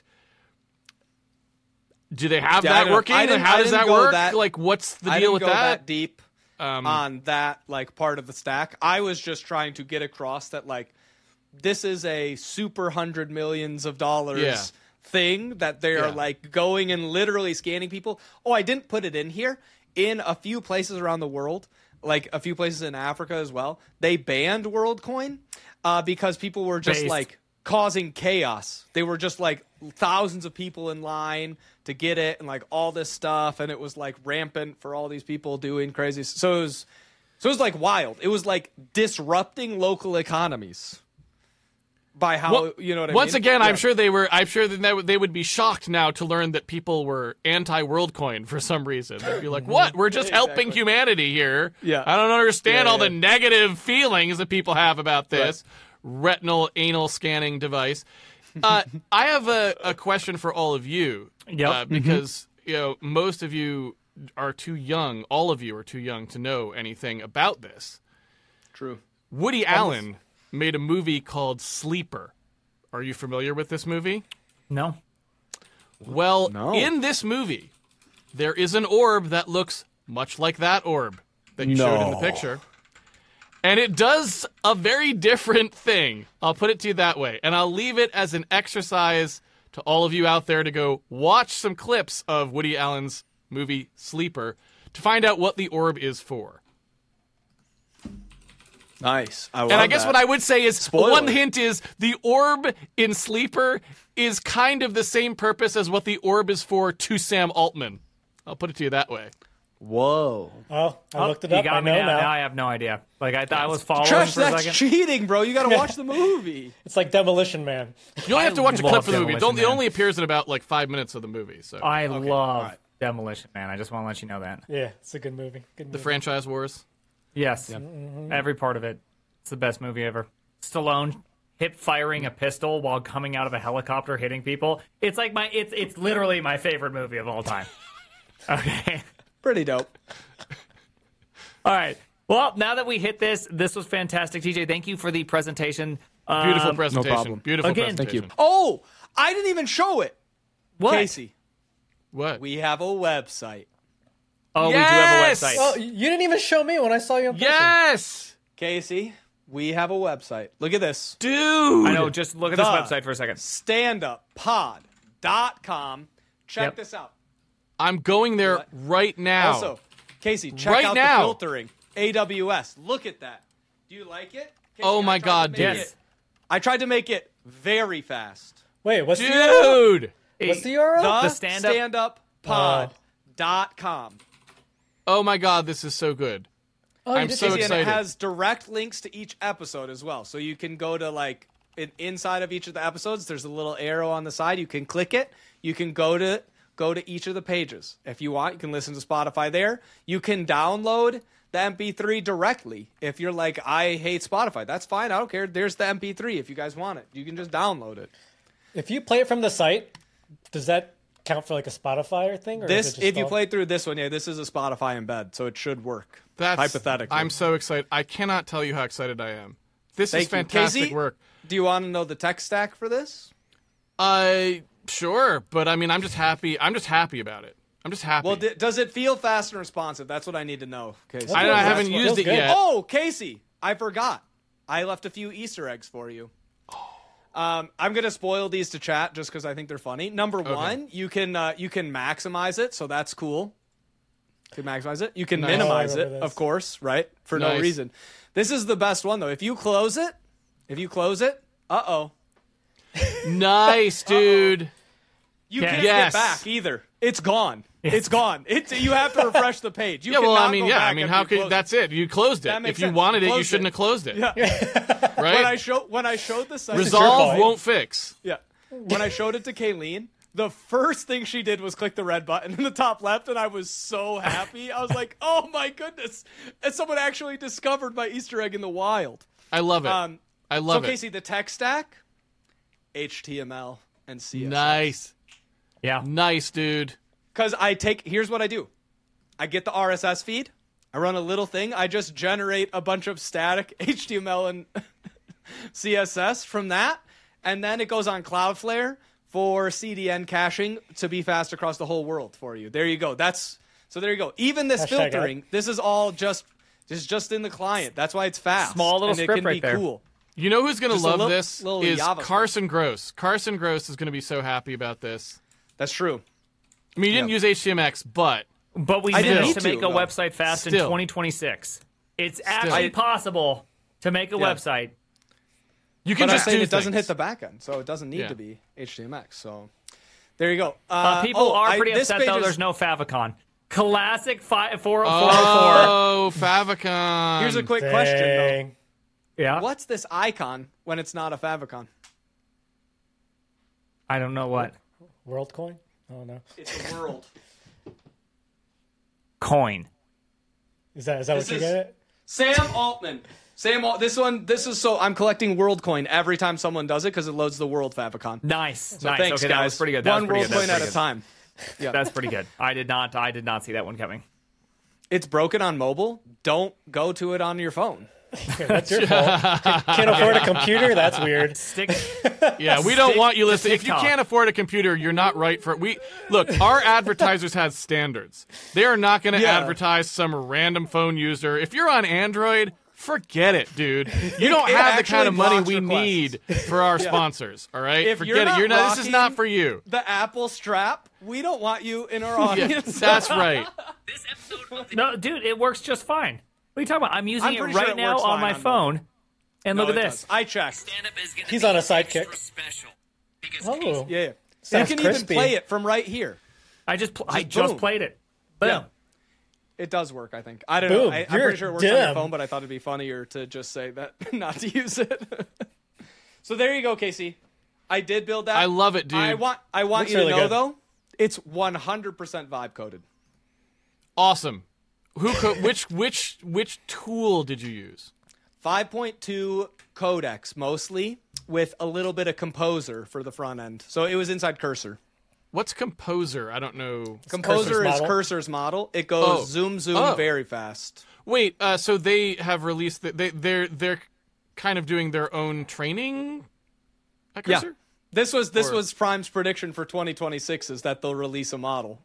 Do they have Yeah, I that don't- working? I didn't- How I does didn't that go work? that- like, what's the I deal didn't with go that? that deep Um, on that like part of the stack. I was just trying to get across that like this is a super hundred millions of dollars Yeah. thing that they are Yeah. like going and literally scanning people. Oh, I didn't put it in here. In a few places around the world, like a few places in Africa as well, they banned WorldCoin uh, because people were just Based. like causing chaos. They were just like thousands of people in line to get it and like all this stuff, and it was like rampant for all these people doing crazy. s- So it was, so it was like wild. It was like disrupting local economies by how Well, you know what I once mean. again, Yeah. I'm sure they were. I'm sure that they would- they would be shocked now to learn that people were anti-WorldCoin for some reason. They'd be like, "What? We're just helping humanity here. Yeah. I don't understand Yeah, all the yeah. negative feelings that people have about this retinal anal scanning device." Uh, I have a, a question for all of you. Yep. Uh, because you know most of you are too young. All of you are too young to know anything about this. True. Woody Allen made a movie called Sleeper. Are you familiar with this movie? No. Well, No. in this movie, there is an orb that looks much like that orb that you showed in the No. picture. And it does a very different thing. I'll put it to you that way. And I'll leave it as an exercise to all of you out there to go watch some clips of Woody Allen's movie Sleeper to find out what the orb is for. Nice. I love And I guess that. what I would say is Spoiler. one hint is the orb in Sleeper is kind of the same purpose as what the orb is for to Sam Altman. I'll put it to you that way. Whoa. Oh, I Oh, looked it you up. got I me know now. now. Now I have no idea. Like I thought I was following Trash, for a that's second. cheating, bro. You gotta watch the movie. It's like Demolition Man. You only have to watch a love clip for the movie. It Demolition only, it Man. only appears in about like five minutes of the movie. So I love right. Demolition Man. I just want to let you know that. Yeah, it's a good movie. Good movie. the franchise wars. Yes, every part of it. It's the best movie ever. Stallone hip firing a pistol while coming out of a helicopter hitting people. It's like my. It's it's literally my favorite movie of all time. Okay. Pretty dope. All right. Well, now that we hit this, this was fantastic, T J. Thank you for the presentation. Beautiful Um, presentation. problem. Beautiful Again, thank presentation. you. Oh, I didn't even show it. What? Casey, What? we have a website. Oh, Yes! we do have a website. Oh, you didn't even show me when I saw you in person. Yes, Casey, we have a website. Look at this. dude. I know. Just look at this The website for a second. stand up pod dot com. Check Yep. this out. I'm going there What? right now. Also, Casey, check Right out now. the filtering. A W S. Look at that. Do you like it? Casey, Oh I my tried to God, make dude. Yes. it- I tried to make it very fast. Wait, what's the U R L? dude. What's the U R L? The, The stand-up- stand up pod dot com. Oh my God, this is so good. Oh, you I'm did so say- And it excited. has direct links to each episode as well. So you can go to like in, inside of each of the episodes, there's a little arrow on the side. You can click it. You can go to go to each of the pages. If you want, you can listen to Spotify there. You can download the M P three directly. If you're like, I hate Spotify, that's fine. I don't care. There's the M P three if you guys want it. You can just download it. If you play it from the site, does that count for like a Spotify or thing? Or is it This just if you all- play through this one, yeah, this is a Spotify embed, so it should work. That's hypothetically. I'm so excited. I cannot tell you how excited I am. This Thank is you. fantastic Casey? work. Do you want to know the tech stack for this? Uh, sure, but I mean, I'm just happy. I'm just happy about it. I'm just happy. Well, d- does it feel fast and responsive? That's what I need to know. Casey. I, I Feels haven't good. used Feels it good. yet. Oh, Casey, I forgot. I left a few Easter eggs for you. Um, I'm gonna spoil these to chat just because I think they're funny. Number one, you can uh, you can maximize it, so that's cool. You can maximize it. You can Nice. minimize Oh, I it, remember this. of course, right? For no Nice. reason. This is the best one though. If you close it, if you close it, uh oh, Nice, dude. you Yeah. can't Yes. get back either. It's gone. It's gone. It's you have to refresh the page. You Yeah, well, cannot I mean, go yeah, back I mean, after how you could close it. that's it? You closed That it. makes If you sense. wanted You it, you closed shouldn't it. have closed it. Yeah. Right? When I show when I showed the site, Resolve fault. won't fix. Yeah. When I showed it to Kayleen, the first thing she did was click the red button in the top left, and I was so happy. I was like, oh my goodness. And someone actually discovered my Easter egg in the wild. I love it. Um, I love so, it. Casey, the tech stack, H T M L and C S S. Nice, Yeah. nice, dude. Because I take, here's what I do. I get the R S S feed. I run a little thing. I just generate a bunch of static H T M L and C S S from that. And then it goes on Cloudflare for C D N caching to be fast across the whole world for you. There you go. That's so there you go. Even this Hashtag filtering, this is all just this is just in the client. That's why it's fast. Small little and it script can right be there. cool. You know who's gonna Just a love little- this little is JavaScript. Carson Gross. Carson Gross is gonna be so happy about this. That's true. I mean, you didn't Yeah. use H T M X, but But we I didn't managed need to make to, a though. website fast in Still. twenty twenty-six. It's actually I- possible to make a Yeah. website. you can But I'm just saying do it doesn't things. hit the back end, so it doesn't need Yeah. to be H T M X. So there you go. Uh, Uh, people oh, are I- pretty this upset page though. is- There's no favicon. Classic fi- four oh four. Oh, Favicon. Here's a quick question though. Dang. Yeah. What's this icon when it's not a favicon? I don't know what WorldCoin? Oh no. It's a world. coin. Is that is that This what you is- get it? Sam Altman. Sam, Al- this one, this is so I'm collecting WorldCoin every time someone does it because it loads the World Favicon. Nice. So nice. thanks, okay, guys. that was pretty good. That One was pretty good. WorldCoin That at was a pretty time. Yeah. That's pretty good. I did not. I did not see that one coming. It's broken on mobile. Don't go to it on your phone. That's your fault. Can't afford a computer? That's weird. Stick. Yeah, we don't Stick want you to listening. If you TikTok. can't afford a computer, you're not right for it. We look. Our advertisers have standards. They are not going to Yeah. advertise some random phone user. If you're on Android, forget it, dude. You don't It have the kind actually of money blocks we requests. need for our sponsors. All right, If forget you're it. not You're not. This is rocking- not for you. The Apple strap, we don't want you in our Yeah, audience. that's right. No, dude, it works just fine. What are you talking about? I'm using I'm it pretty right sure it now works on fine my on phone. And No, look at it this. does. I checked. Stand-up is gonna He's be on a extra sidekick. special. Oh, Yeah. You Sounds can crispy. even play it from right here. I just pl- I Just just boom. played it. Boom. Yeah. It does work, I think. I don't Boom. know. I, I'm You're pretty sure it works on your dumb. phone, but I thought it'd be funnier to just say that, not to use it. So there you go, Casey. I did build that. I love it, dude. I want I want Looks you to really know good. though, it's one hundred percent vibe coded. Awesome. Who? Co- which? Which? Which tool did you use? five point two codecs mostly, with a little bit of Composer for the front end. So it was inside Cursor. What's Composer? I don't know. Composer Cursor's is model. Cursor's model. It goes Oh. zoom zoom Oh. very fast. Wait. Uh, so they have released. The, they they're they're kind of doing their own training at Yeah. Cursor. This was this Or- was Prime's prediction for twenty twenty-six is that they'll release a model.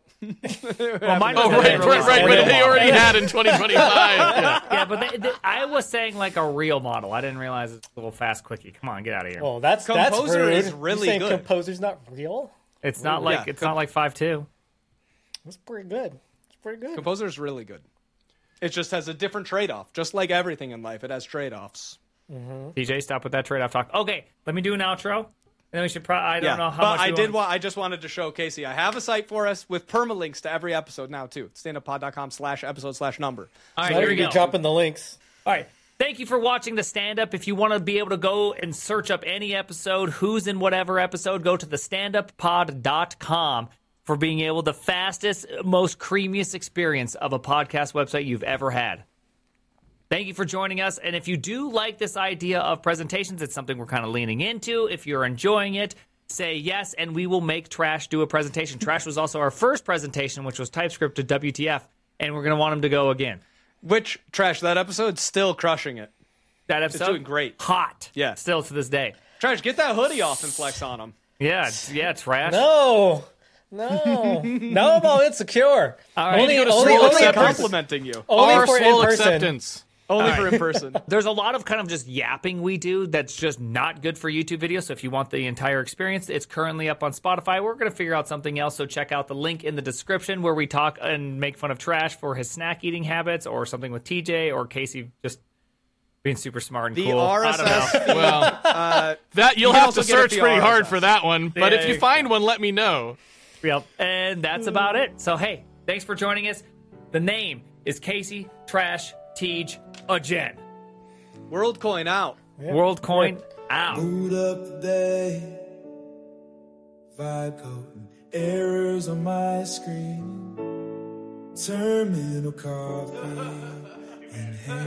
Well, mine Oh was right, right, right. But real they model. already had in twenty twenty-five. Yeah. Yeah, but they, they, I was saying like a real model. I didn't realize it's a little fast quickie. Come on, get out of here. well, that's that's Composer rude. is You really saying good. Composer's not real? it's not Ooh, like yeah. it's not like five two. That's pretty good. It's pretty good. Composer is really good. It just has a different trade-off. Just like everything in life, it has trade-offs. D J, stop with that trade-off talk. Okay, let me do an outro. And then we should probably. I don't Yeah, know how but much. I we did. want- Wa- I just wanted to show Casey. I have a site for us with permalinks to every episode now too. standuppod.com slash episode slash number. All right, So here here we you go. dropping the links. All right. Thank you for watching the stand up. If you want to be able to go and search up any episode, who's in whatever episode, go to the stand up pod dot com for being able the fastest, most creamiest experience of a podcast website you've ever had. Thank you for joining us. And if you do like this idea of presentations, it's something we're kind of leaning into. If you're enjoying it, say yes, and we will make Trash do a presentation. Trash was also our first presentation, which was TypeScript to W T F, and we're going to want him to go again. Which Trash that episode's still crushing it. That episode, doing great. hot. Yeah. Still to this day. Trash, get that hoodie off and flex on him. Yeah, it's- yeah, Trash. No, no, no, I'm all insecure. All right. Only, You go to only, Swole only, in Acceptance. person. Complimenting you. Only Our for in full person. acceptance. Only for in person. There's a lot of kind of just yapping we do that's just not good for YouTube videos. So if you want the entire experience, it's currently up on Spotify. We're going to figure out something else. So check out the link in the description where we talk and make fun of Trash for his snack eating habits, or something with T J or Casey just being super smart and The cool. R I S don't know. S. Well, Uh, that you'll can have also to get it search via pretty R S S. hard for that one. But There if you you find one, let me know. Yep. And that's about it. So, hey, thanks for joining us. The name is Casey, Trash, Tej, a Jen. WorldCoin out. WorldCoin out. Boot up the day, vibe coding, errors on my screen, terminal coffee in hand.